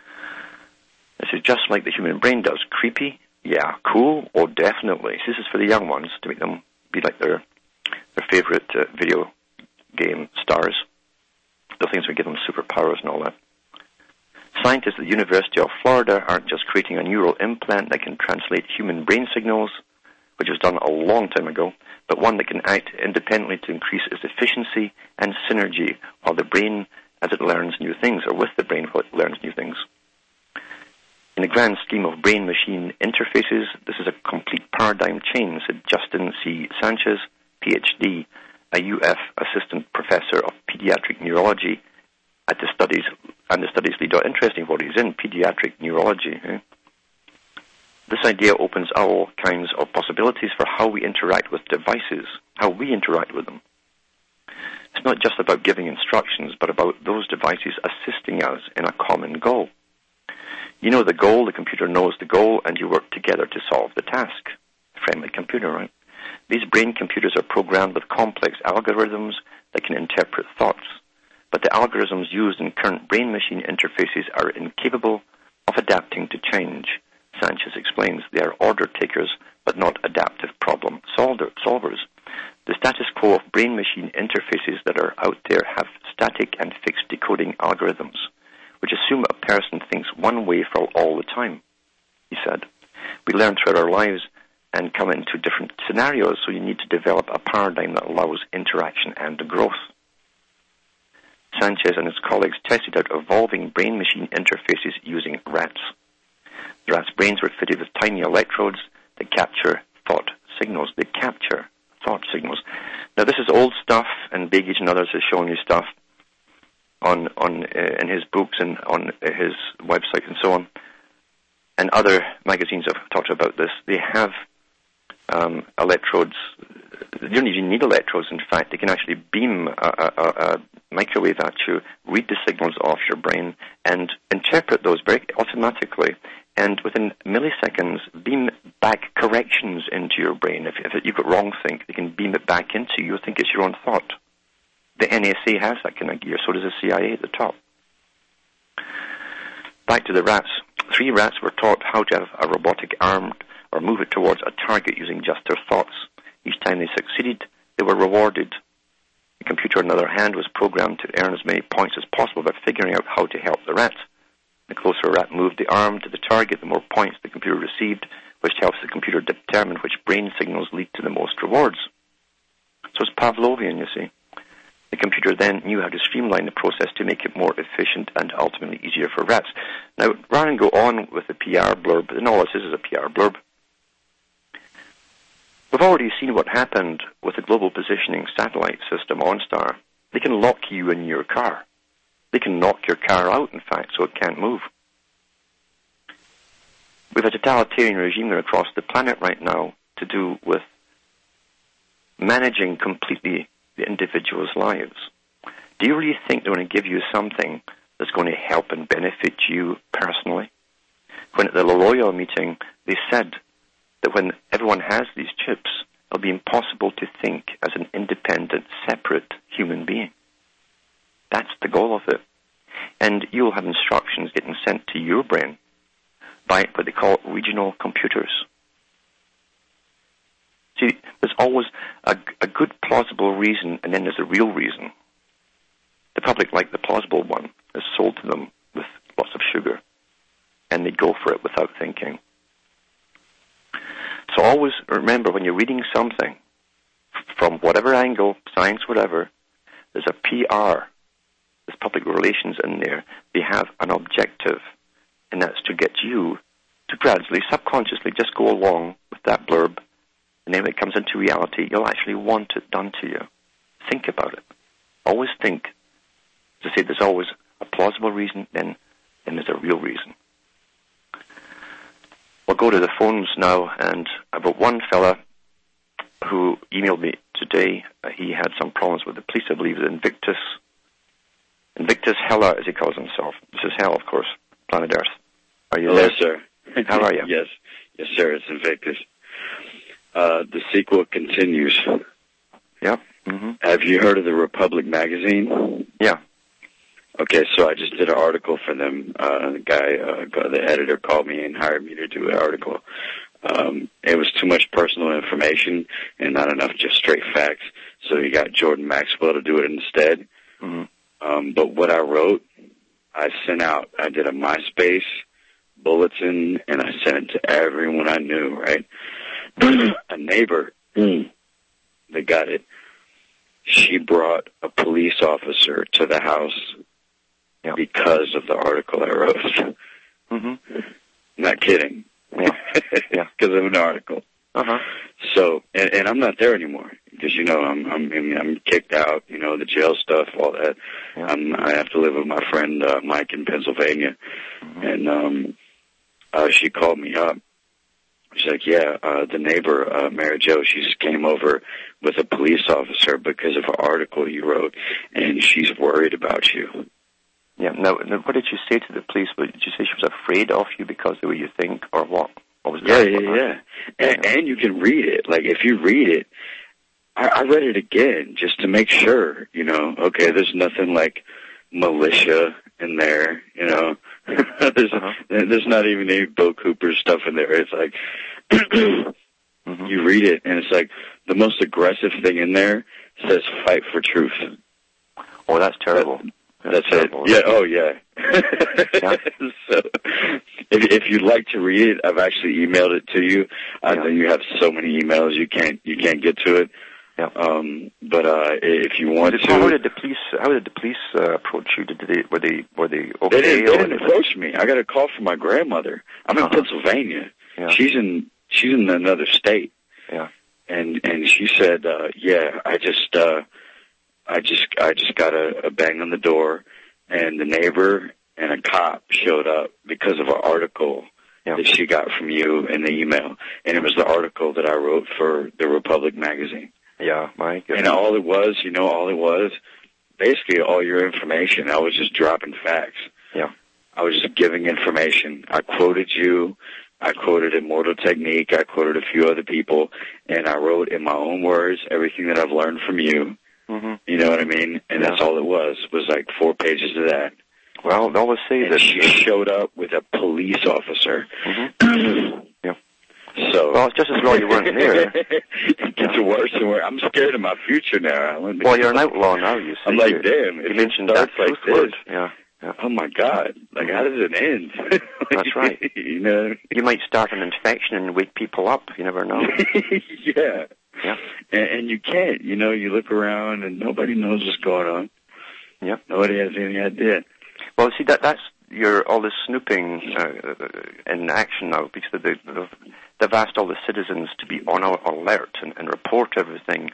[SPEAKER 2] This is just like the human brain does. Creepy? Yeah. Cool? Oh, definitely. This is for the young ones, to make them be like their their favorite uh, video game stars. The things that give them superpowers and all that. Scientists at the University of Florida aren't just creating a neural implant that can translate human brain signals, which was done a long time ago, but one that can act independently to increase its efficiency and synergy while the brain as it learns new things, or with the brain while it learns new things. In the grand scheme of brain-machine interfaces, this is a complete paradigm change, said Justin C. Sanchez, P H D, a U F assistant professor of pediatric neurology at the studies, and the studies lead are interesting what he's in, pediatric neurology. Eh? This idea opens all kinds of possibilities for how we interact with devices, how we interact with them. It's not just about giving instructions, but about those devices assisting us in a common goal. You know the goal, the computer knows the goal, and you work together to solve the task. Friendly computer, right? These brain computers are programmed with complex algorithms that can interpret thoughts, but the algorithms used in current brain-machine interfaces are incapable of adapting to change. Sanchez explains they are order takers, but not adaptive problem solvers. The status quo of brain-machine interfaces that are out there have static and fixed decoding algorithms, which assume a person thinks one way for all the time, he said. We learn throughout our lives and come into different scenarios, so you need to develop a paradigm that allows interaction and growth. Sanchez and his colleagues tested out evolving brain-machine interfaces using rats. The rats' brains were fitted with tiny electrodes that capture thought signals. They capture thought signals. Now, this is old stuff, and Begich and others have shown you stuff on on uh, in his books and on uh, his website and so on. And other magazines have talked about this. They have um, electrodes. You don't even need electrodes, in fact. They can actually beam a, a, a microwave at you, read the signals off your brain, and interpret those very automatically. And within milliseconds, beam back corrections into your brain. If, if you've got wrong think, they can beam it back into you. You'll think it's your own thought. The N S A has that kind of gear, so does the C I A at the top. Back to the rats. Three rats were taught how to have a robotic arm or move it towards a target using just their thoughts. Each time they succeeded, they were rewarded. The computer, on the other hand, was programmed to earn as many points as possible by figuring out how to help the rat. The closer a rat moved the arm to the target, the more points the computer received, which helps the computer determine which brain signals lead to the most rewards. So it's Pavlovian, you see. The computer then knew how to streamline the process to make it more efficient and ultimately easier for rats. Now, rather than go on with the P R blurb, and all this is a P R blurb, we've already seen what happened with the Global Positioning Satellite System, OnStar. They can lock you in your car. They can knock your car out, in fact, so it can't move. We have a totalitarian regime there across the planet right now to do with managing completely the individual's lives. Do you really think they're going to give you something that's going to help and benefit you personally? When at the Loyola meeting, they said that when everyone has these chips, it'll be impossible to think as an independent, separate human being. That's the goal of it. And you'll have instructions getting sent to your brain by what they call regional computers. See, there's always a, a good plausible reason, and then there's a real reason. The public like the plausible one. It's sold to them with lots of sugar, and they go for it without thinking. So always remember, when you're reading something, from whatever angle, science, whatever, there's a P R, there's public relations in there. They have an objective, and that's to get you to gradually, subconsciously, just go along with that blurb, and then when it comes into reality, you'll actually want it done to you. Think about it. Always think. As I say, there's always a plausible reason, then, then go to the phones now, and about one fella who emailed me today. Uh, he had some problems with the police, I believe, Invictus. Invictus Hella, as he calls himself. This is Hell, of course, planet Earth. Are you
[SPEAKER 11] Hello,
[SPEAKER 2] there?
[SPEAKER 11] sir.
[SPEAKER 2] How are you?
[SPEAKER 11] Yes. Yes, sir, it's Invictus. Uh, the sequel continues.
[SPEAKER 2] Yeah. Mm-hmm.
[SPEAKER 11] Have you heard of the Republic magazine?
[SPEAKER 2] Yeah.
[SPEAKER 11] Okay, so I just did an article for them. Uh, the guy, uh, the editor called me and hired me to do an article. Um, it was too much personal information and not enough just straight facts. So he got Jordan Maxwell to do it instead.
[SPEAKER 2] Mm-hmm.
[SPEAKER 11] Um, but what I wrote, I sent out. I did a MySpace bulletin, and I sent it to everyone I knew, right? A neighbor that got it, she brought a police officer to the house
[SPEAKER 2] yeah.
[SPEAKER 11] because of the article I wrote.
[SPEAKER 2] Mm-hmm.
[SPEAKER 11] Not kidding.
[SPEAKER 2] Yeah. Yeah.
[SPEAKER 11] Because of an article.
[SPEAKER 2] Uh-huh.
[SPEAKER 11] So, and, and I'm not there anymore because, you know, I'm, I'm, I mean, I'm kicked out, you know, the jail stuff, all that.
[SPEAKER 2] Yeah.
[SPEAKER 11] I'm, I have to live with my friend, uh, Mike in Pennsylvania.
[SPEAKER 2] Mm-hmm.
[SPEAKER 11] And, um, uh, she called me up. She's like, yeah, uh, the neighbor, uh, Mary Jo, she just came over with a police officer because of an article you wrote, and she's worried about you.
[SPEAKER 2] Yeah. Now, now, what did you say to the police? Did you say she was afraid of you because of the way you think, or what? What was
[SPEAKER 11] Yeah,
[SPEAKER 2] that?
[SPEAKER 11] yeah,
[SPEAKER 2] yeah.
[SPEAKER 11] yeah. And, and you can read it. Like, if you read it, I, I read it again just to make sure, you know, okay, there's nothing like militia in there, you know. there's
[SPEAKER 2] uh-huh.
[SPEAKER 11] there's not even any Bill Cooper stuff in there. It's like, mm-hmm. you read it, and it's like, the most aggressive thing in there says fight for truth.
[SPEAKER 2] Oh, that's terrible.
[SPEAKER 11] That,
[SPEAKER 2] that's,
[SPEAKER 11] that's
[SPEAKER 2] terrible.
[SPEAKER 11] it. Yeah, oh, yeah.
[SPEAKER 2] yeah.
[SPEAKER 11] So, if, if you'd like to read it, I've actually emailed it to you. I
[SPEAKER 2] yeah.
[SPEAKER 11] know you have so many emails, you can't you can't get to it.
[SPEAKER 2] Yeah.
[SPEAKER 11] Um, but uh, if you want
[SPEAKER 2] did,
[SPEAKER 11] to,
[SPEAKER 2] how did the police? How did the police uh, approach you? Did they were they were they okay?
[SPEAKER 11] They didn't, they didn't
[SPEAKER 2] they
[SPEAKER 11] approach me. I got a call from my grandmother. I'm in
[SPEAKER 2] uh-huh.
[SPEAKER 11] Pennsylvania.
[SPEAKER 2] Yeah.
[SPEAKER 11] She's in she's in another state.
[SPEAKER 2] Yeah.
[SPEAKER 11] And and she said, uh, yeah, I just uh, I just I just got a, a bang on the door, and the neighbor and a cop showed up because of an article yeah. that she got from you in the email, and it was the article that I wrote for the Republic magazine.
[SPEAKER 2] Yeah, my goodness.
[SPEAKER 11] And all it was, you know, all it was, basically all your information. I was just dropping facts.
[SPEAKER 2] Yeah.
[SPEAKER 11] I was just giving information. I quoted you. I quoted Immortal Technique. I quoted a few other people. And I wrote in my own words everything that I've learned from you.
[SPEAKER 2] Mm-hmm.
[SPEAKER 11] You know what I mean? And
[SPEAKER 2] yeah.
[SPEAKER 11] that's all it was, was like four pages of that.
[SPEAKER 2] Well, they always say
[SPEAKER 11] and
[SPEAKER 2] that...
[SPEAKER 11] she showed up with a police officer.
[SPEAKER 2] Mm-hmm. yeah.
[SPEAKER 11] So,
[SPEAKER 2] well, it's just as well you weren't there.
[SPEAKER 11] It gets worse and worse. I'm scared of my future now.
[SPEAKER 2] Well, you're an outlaw now, you see.
[SPEAKER 11] I'm like,
[SPEAKER 2] you,
[SPEAKER 11] damn.
[SPEAKER 2] You mentioned that
[SPEAKER 11] like
[SPEAKER 2] this.
[SPEAKER 11] Word.
[SPEAKER 2] Yeah. yeah.
[SPEAKER 11] Oh, my God. Like, how does it end?
[SPEAKER 2] That's right.
[SPEAKER 11] You know?
[SPEAKER 2] You might start an infection and wake people up. You never know.
[SPEAKER 11] yeah.
[SPEAKER 2] Yeah.
[SPEAKER 11] And, and you can't. You know, you look around and nobody knows what's going on.
[SPEAKER 2] Yeah.
[SPEAKER 11] Nobody has any idea.
[SPEAKER 2] Well, see, that that's your all this snooping uh, in action now, because they, they've, they've asked all the citizens to be on alert and, and report everything,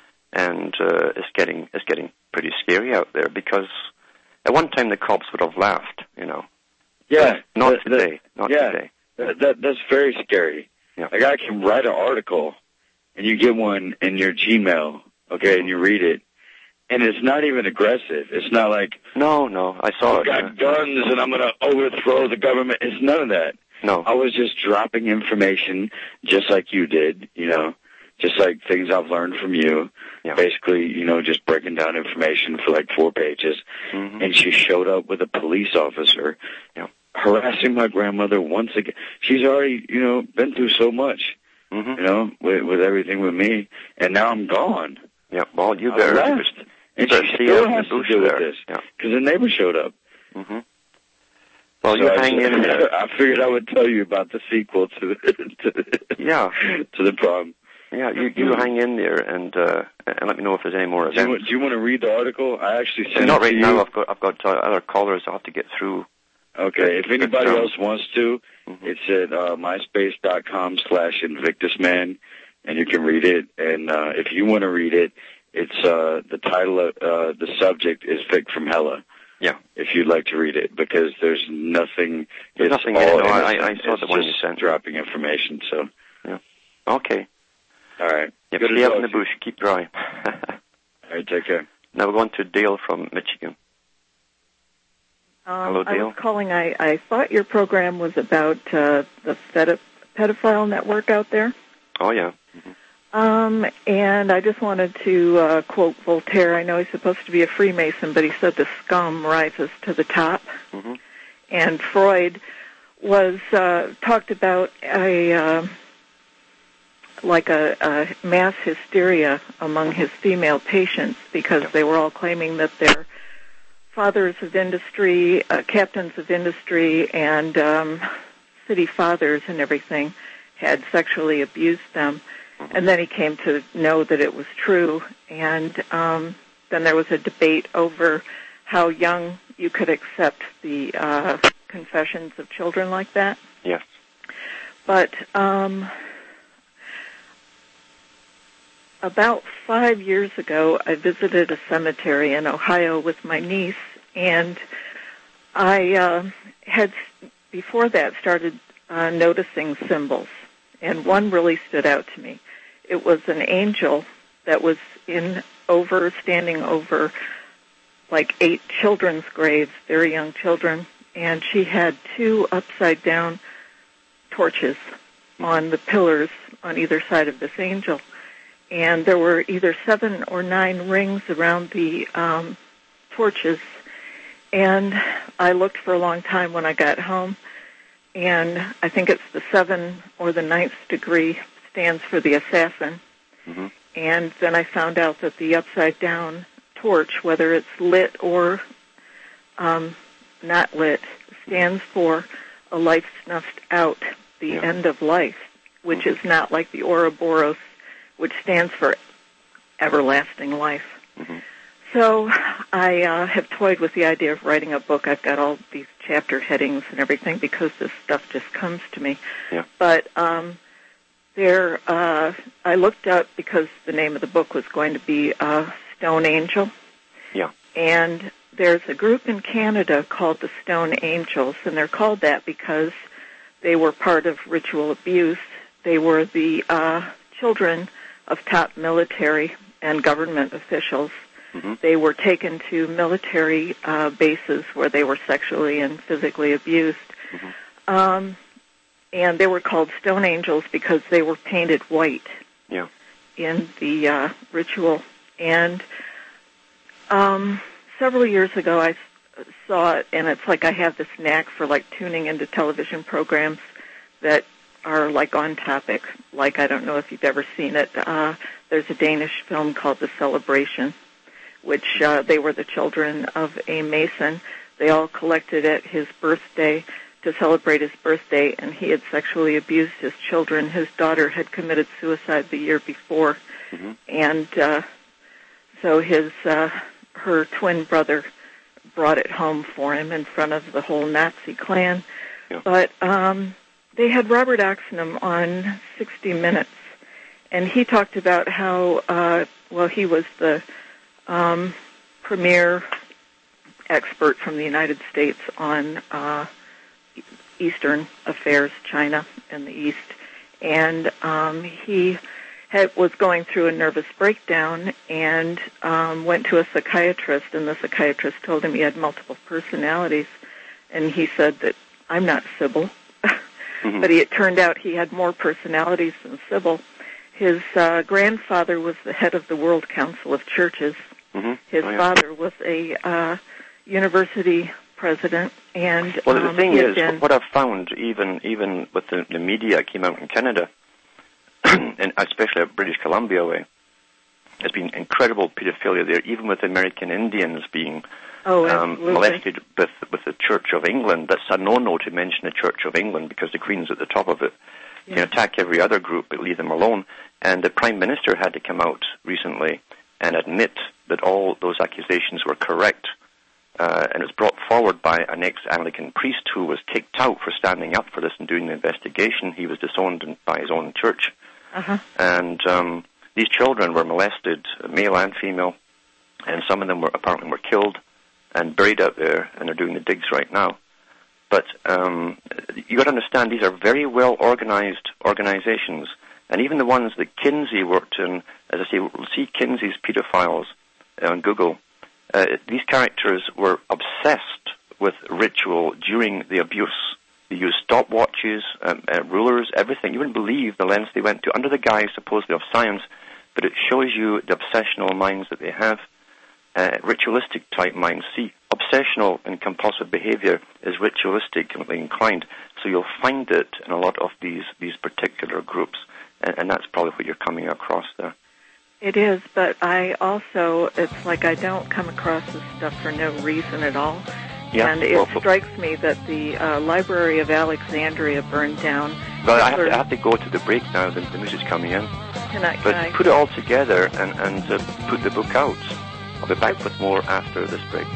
[SPEAKER 2] and uh, it's getting it's getting pretty scary out there. Because at one time the cops would have laughed, you know.
[SPEAKER 11] Yeah.
[SPEAKER 2] But not
[SPEAKER 11] the,
[SPEAKER 2] today.
[SPEAKER 11] The,
[SPEAKER 2] not
[SPEAKER 11] yeah,
[SPEAKER 2] today.
[SPEAKER 11] That, that that's very scary.
[SPEAKER 2] Yeah.
[SPEAKER 11] Like, I can write an article, and you get one in your Gmail, okay, and you read it. And it's not even aggressive. It's not like,
[SPEAKER 2] no, no, I saw
[SPEAKER 11] I've
[SPEAKER 2] it.
[SPEAKER 11] got
[SPEAKER 2] yeah.
[SPEAKER 11] guns and I'm going to overthrow the government. It's none of that.
[SPEAKER 2] No.
[SPEAKER 11] I was just dropping information just like you did, you know, just like things I've learned from you.
[SPEAKER 2] Yeah.
[SPEAKER 11] Basically, you know, just breaking down information for like four pages.
[SPEAKER 2] Mm-hmm.
[SPEAKER 11] And she showed up with a police officer
[SPEAKER 2] yeah.
[SPEAKER 11] harassing my grandmother once again. She's already, you know, been through so much,
[SPEAKER 2] mm-hmm.
[SPEAKER 11] you know, with, with everything with me. And now I'm gone.
[SPEAKER 2] Yeah, well, you
[SPEAKER 11] I
[SPEAKER 2] better...
[SPEAKER 11] left. And
[SPEAKER 2] you
[SPEAKER 11] she
[SPEAKER 2] better
[SPEAKER 11] still has to deal with
[SPEAKER 2] there.
[SPEAKER 11] this
[SPEAKER 2] Yeah.
[SPEAKER 11] because the neighbor showed up.
[SPEAKER 2] Mm-hmm. Well,
[SPEAKER 11] so
[SPEAKER 2] you
[SPEAKER 11] I
[SPEAKER 2] hang
[SPEAKER 11] just,
[SPEAKER 2] in there.
[SPEAKER 11] I figured I would tell you about the sequel to the, to the,
[SPEAKER 2] yeah.
[SPEAKER 11] to the problem.
[SPEAKER 2] Yeah, you you hang in there and uh, and let me know if there's any more
[SPEAKER 11] Do you,
[SPEAKER 2] events.
[SPEAKER 11] do you want to read the article? I actually sent
[SPEAKER 2] Not
[SPEAKER 11] it
[SPEAKER 2] right
[SPEAKER 11] to
[SPEAKER 2] now.
[SPEAKER 11] you.
[SPEAKER 2] I've got I've got uh, other callers I have to get through.
[SPEAKER 11] Okay, if anybody
[SPEAKER 2] um,
[SPEAKER 11] else wants to,
[SPEAKER 2] mm-hmm.
[SPEAKER 11] it's at uh, myspace.com slash invictusman, and you can read it. And uh, if you want to read it, it's uh, the title of uh, the subject is Vic from Hella.
[SPEAKER 2] Yeah.
[SPEAKER 11] If you'd like to read it, because there's nothing.
[SPEAKER 2] There's
[SPEAKER 11] it's
[SPEAKER 2] nothing in it.
[SPEAKER 11] all
[SPEAKER 2] No, I,
[SPEAKER 11] innocent.
[SPEAKER 2] I saw
[SPEAKER 11] it's
[SPEAKER 2] the one you
[SPEAKER 11] just
[SPEAKER 2] sent.
[SPEAKER 11] dropping information. So.
[SPEAKER 2] Yeah. Okay.
[SPEAKER 11] All right.
[SPEAKER 2] Yep,
[SPEAKER 11] Good
[SPEAKER 2] stay out
[SPEAKER 11] talk
[SPEAKER 2] in the
[SPEAKER 11] to you.
[SPEAKER 2] bush. Keep dry.
[SPEAKER 11] All right. Take care.
[SPEAKER 2] Now we're going to Dale from Michigan.
[SPEAKER 12] Um,
[SPEAKER 2] Hello,
[SPEAKER 12] I
[SPEAKER 2] Dale.
[SPEAKER 12] was calling. I, I thought your program was about uh, the ped- pedophile network out there.
[SPEAKER 2] Oh, yeah. Mm-hmm.
[SPEAKER 12] Um, and I just wanted to uh, quote Voltaire. I know he's supposed to be a Freemason, but he said the scum rises to the top.
[SPEAKER 2] Mm-hmm.
[SPEAKER 12] And Freud was uh, talked about a uh, like a, a mass hysteria among his female patients because they were all claiming that their fathers of industry, uh, captains of industry, and um, city fathers and everything had sexually abused them. And then he came to know that it was true. And um, then there was a debate over how young you could accept the uh, confessions of children like that.
[SPEAKER 2] Yes.
[SPEAKER 12] But um, about five years ago, I visited a cemetery in Ohio with my niece, and I uh, had, before that, started uh, noticing symbols, and one really stood out to me. It was an angel that was in over, standing over like eight children's graves, very young children, and she had two upside-down torches on the pillars on either side of this angel. And there were either seven or nine rings around the um, torches. And I looked for a long time when I got home, and I think it's the seven or the ninth degree stands for the assassin.
[SPEAKER 2] Mm-hmm.
[SPEAKER 12] And then I found out that the upside-down torch, whether it's lit or um, not lit, stands for a life snuffed out, the
[SPEAKER 2] yeah.
[SPEAKER 12] end of life, which
[SPEAKER 2] mm-hmm.
[SPEAKER 12] is not like the Ouroboros, which stands for everlasting life.
[SPEAKER 2] Mm-hmm.
[SPEAKER 12] So I uh, have toyed with the idea of writing a book. I've got all these chapter headings and everything because this stuff just comes to me.
[SPEAKER 2] Yeah.
[SPEAKER 12] But um, there, uh, I looked up because the name of the book was going to be uh, Stone Angel.
[SPEAKER 2] Yeah.
[SPEAKER 12] And there's a group in Canada called the Stone Angels, and they're called that because they were part of ritual abuse. They were the uh, children of top military and government officials.
[SPEAKER 2] Mm-hmm.
[SPEAKER 12] They were taken to military uh, bases where they were sexually and physically abused.
[SPEAKER 2] Mm-hmm.
[SPEAKER 12] Um, and they were called Stone Angels because they were painted white
[SPEAKER 2] yeah.
[SPEAKER 12] in the uh, ritual. And um, several years ago I saw it, and it's like I have this knack for like tuning into television programs that are like on topic. Like, I don't know if you've ever seen it. Uh, there's a Danish film called The Celebration, which uh, they were the children of a Mason. They all collected at his birthday to celebrate his birthday, and he had sexually abused his children. His daughter had committed suicide the year before,
[SPEAKER 2] mm-hmm.
[SPEAKER 12] and uh, so his uh, her twin brother brought it home for him in front of the whole Nazi clan.
[SPEAKER 2] Yeah.
[SPEAKER 12] But um, they had Robert Oxenham on sixty minutes, and he talked about how, uh, well, he was the um, premier expert from the United States on uh, Eastern affairs, China and the East, and um, he had, was going through a nervous breakdown and um, went to a psychiatrist, and the psychiatrist told him he had multiple personalities, and he said that, I'm not Sybil.
[SPEAKER 2] Mm-hmm.
[SPEAKER 12] But he, it turned out he had more personalities than Sybil. His uh, grandfather was the head of the World Council of Churches.
[SPEAKER 2] Mm-hmm.
[SPEAKER 12] His
[SPEAKER 2] oh, yeah.
[SPEAKER 12] father was a uh, university president, and
[SPEAKER 2] well,
[SPEAKER 12] um,
[SPEAKER 2] the thing
[SPEAKER 12] he had
[SPEAKER 2] is,
[SPEAKER 12] been,
[SPEAKER 2] what I've found, even even with the, the media came out in Canada, and especially at British Columbia way, there's been incredible pedophilia there, even with American Indians being
[SPEAKER 12] oh,
[SPEAKER 2] um, molested with with the Church of England. That's a no-no to mention the Church of England because the Queen's at the top of it.
[SPEAKER 12] Yeah.
[SPEAKER 2] You attack every other group, but leave them alone. And the Prime Minister had to come out recently and admit that all those accusations were correct. Uh, and it was brought forward by an ex-Anglican priest who was kicked out for standing up for this and doing the investigation. He was disowned by his own church.
[SPEAKER 12] Uh-huh.
[SPEAKER 2] And um, these children were molested, male and female, and some of them were apparently were killed. and buried out there, and they're doing the digs right now. But um, you got to understand, these are very well organized organizations, and even the ones that Kinsey worked in. As I say, we'll see Kinsey's pedophiles on Google. Uh, these characters were obsessed with ritual during the abuse. They used stopwatches, um, uh, rulers, everything. You wouldn't believe the lengths they went to, under the guise supposedly of science, but it shows you the obsessional minds that they have, uh, ritualistic type minds. See, obsessional and compulsive behavior is ritualistically inclined, so you'll find it in a lot of these, these particular groups, and, and that's probably what you're coming across there.
[SPEAKER 12] It is, but I also, it's like I don't come across this stuff for no reason at all.
[SPEAKER 2] Yeah,
[SPEAKER 12] and it
[SPEAKER 2] well,
[SPEAKER 12] strikes me that the uh, Library of Alexandria burned down.
[SPEAKER 2] Well, I have, to, I have to go to the break now. The, the music's coming in.
[SPEAKER 12] Can I, can
[SPEAKER 2] but
[SPEAKER 12] I...
[SPEAKER 2] put it all together and, and uh, put the book out. I'll be back with more after this break.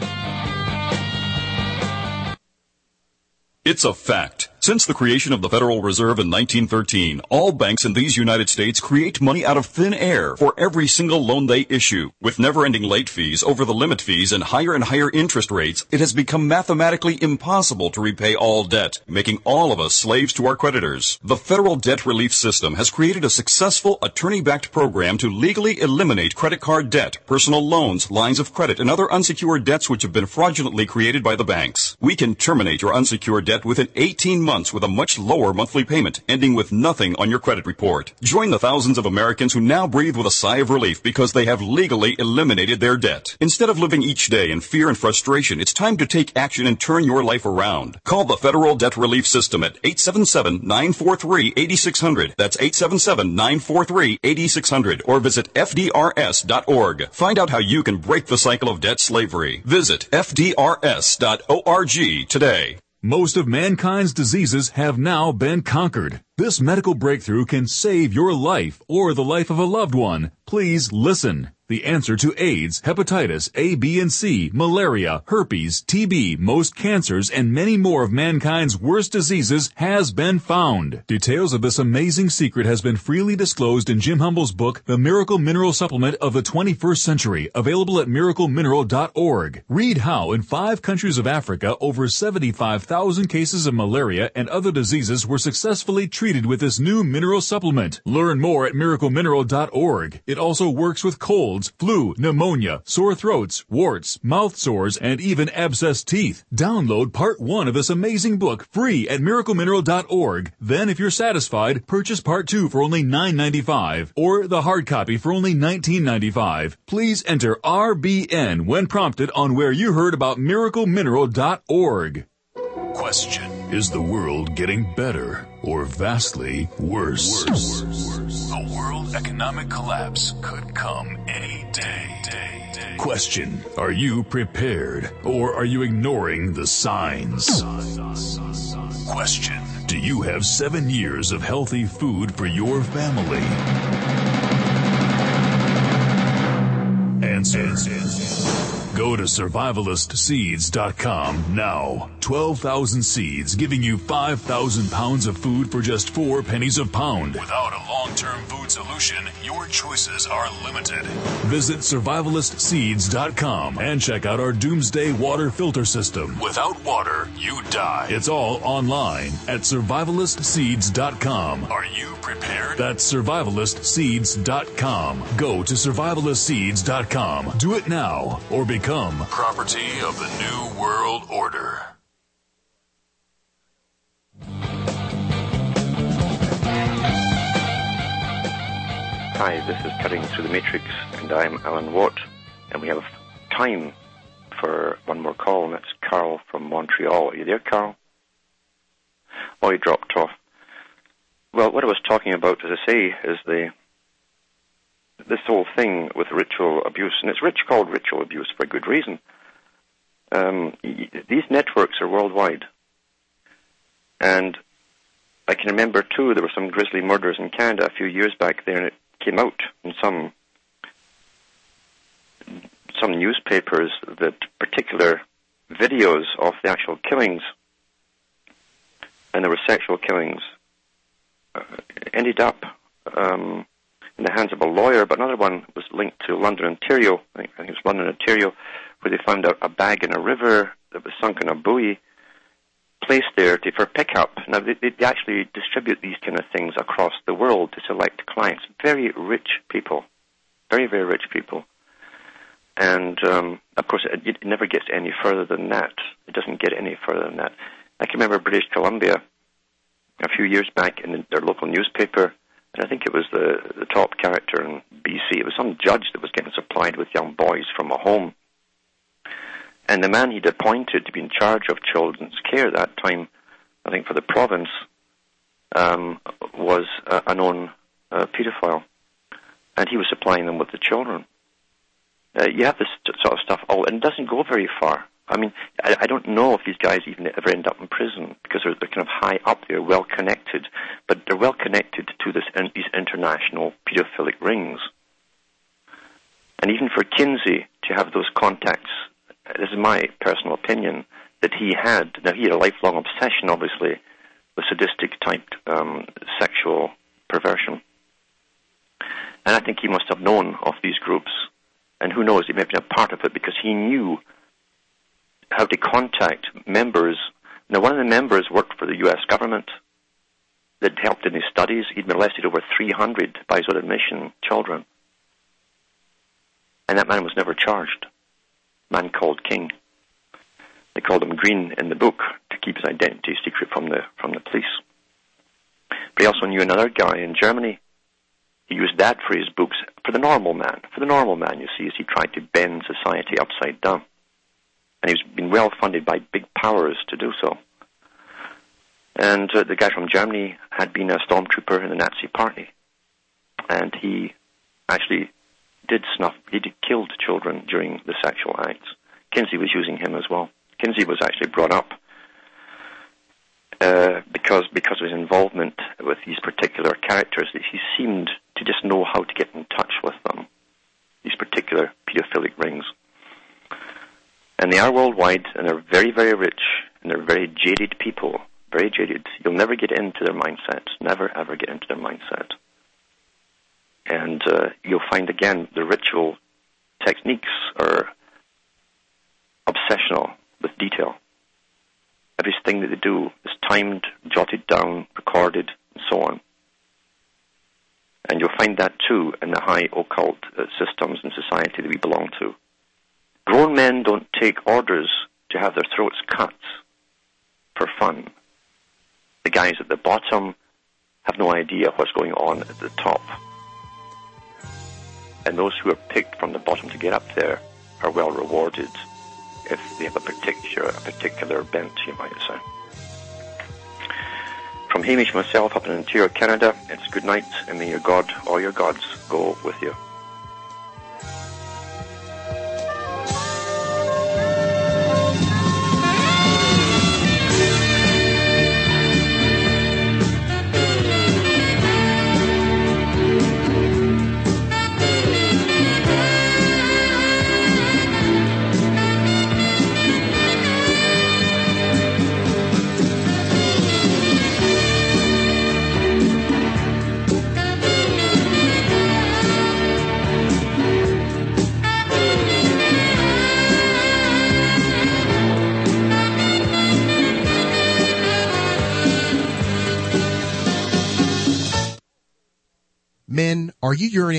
[SPEAKER 8] It's a fact. Since the creation of the Federal Reserve in nineteen thirteen, all banks in these United States create money out of thin air for every single loan they issue. With never-ending late fees, over-the-limit fees, and higher and higher interest rates, it has become mathematically impossible to repay all debt, making all of us slaves to our creditors. The Federal Debt Relief System has created a successful attorney-backed program to legally eliminate credit card debt, personal loans, lines of credit, and other unsecured debts which have been fraudulently created by the banks. We can terminate your unsecured debt within eighteen months with a much lower monthly payment, ending with nothing on your credit report. Join the thousands of Americans who now breathe with a sigh of relief because they have legally eliminated their debt. Instead of living each day in fear and frustration, it's time to take action and turn your life around. Call the Federal Debt Relief System at eight seven seven, nine four three, eight six zero zero. That's eight seven seven, nine four three, eight six zero zero. Or visit F D R S dot org. Find out how you can break the cycle of debt slavery. Visit F D R S dot org today.
[SPEAKER 3] Most of mankind's diseases have now been conquered. This medical breakthrough can save your life or the life of a loved one. Please listen. The answer to AIDS, hepatitis A, B, and C, malaria, herpes, T B, most cancers, and many more of mankind's worst diseases has been found. Details of this amazing secret has been freely disclosed in Jim Humble's book, The Miracle Mineral Supplement of the twenty-first century, available at miracle mineral dot org. Read how in five countries of Africa, over seventy-five thousand cases of malaria and other diseases were successfully treated with this new mineral supplement. Learn more at miracle mineral dot org. It also works with colds, flu, pneumonia, sore throats, warts, mouth sores, and even abscessed teeth. Download part one of this amazing book free at miracle mineral dot org. Then, if you're satisfied, purchase part two for only nine ninety-five or the hard copy for only nineteen ninety-five. Please enter R B N when prompted on where you heard about miracle mineral dot org. Question: is the world getting better or vastly worse? Worse. Worse. A world economic collapse could come any day. day, day. Question: are you prepared or are you ignoring the signs? Question: do you have seven years of healthy food for your family? Answer: go to survivalist seeds dot com now. twelve thousand seeds giving you five thousand pounds of food for just four pennies a pound. Without a long-term food solution, your choices are limited. Visit survivalist seeds dot com and check out our doomsday water filter system. Without water, you die. It's all online at survivalist seeds dot com. Are you prepared? That's survivalist seeds dot com. Go to survivalist seeds dot com. Do it now or become property of the New World Order.
[SPEAKER 2] Hi, this is Cutting Through the Matrix, and I'm Alan Watt, and we have time for one more call, and that's Carl from Montreal. Are you there, Carl? Oh, he dropped off. Well, what I was talking about, as I say, is the this whole thing with ritual abuse, and it's rich called ritual abuse for good reason. Um, these networks are worldwide, and I can remember too there were some grisly murders in Canada a few years back there, and it came out in some some newspapers that particular videos of the actual killings, and there were sexual killings, uh, ended up. Um, in the hands of a lawyer, but another one was linked to London, Ontario. I think, I think it was London, Ontario, where they found a, a bag in a river that was sunk in a buoy, placed there to, for pickup. Now, they, they actually distribute these kind of things across the world to select clients. Very rich people. Very, very rich people. And, um, of course, it, it never gets any further than that. It doesn't get any further than that. I can remember British Columbia a few years back in their local newspaper, and I think it was the, the top character in B C. It was some judge that was getting supplied with young boys from a home. And the man he'd appointed to be in charge of children's care at that time, I think for the province, um, was a, a known uh, paedophile. And he was supplying them with the children. Uh, you have this sort of stuff all, and it doesn't go very far. I mean, I, I don't know if these guys even ever end up in prison because they're, they're kind of high up there, well connected, but they're well connected to this in, these international pedophilic rings. And even for Kinsey to have those contacts, this is my personal opinion, that he had, now he had a lifelong obsession, obviously, with sadistic type um, sexual perversion. And I think he must have known of these groups, and who knows, he may have been a part of it because he knew how to contact members. Now, one of the members worked for the U S government that helped in his studies. He'd molested over three hundred, by his own admission, children. And that man was never charged. A man called King. They called him Green in the book to keep his identity secret from the from the police. But he also knew another guy in Germany. He used that for his books, for the normal man. For the normal man, you see, as he tried to bend society upside down. And he's been well funded by big powers to do so. And uh, the guy from Germany had been a stormtrooper in the Nazi Party. And he actually did snuff, he did killed children during the sexual acts. Kinsey was using him as well. Kinsey was actually brought up uh, because because of his involvement with these particular characters, that he seemed to just know how to get in touch with them, these particular pedophilic rings. And they are worldwide, and they're very, very rich, and they're very jaded people, very jaded. You'll never get into their mindset, never, ever get into their mindset. And uh, you'll find, again, the ritual techniques are obsessional with detail. Everything that they do is timed, jotted down, recorded, and so on. And you'll find that, too, in the high occult uh, systems and society that we belong to. Grown men don't take orders to have their throats cut for fun. The guys at the bottom have no idea what's going on at the top. And those who are picked from the bottom to get up there are well rewarded if they have a particular, a particular bent, you might say. From Hamish myself up in Ontario, Canada, it's good night, and may your God or your gods go with you.
[SPEAKER 5] Men, are you urinating?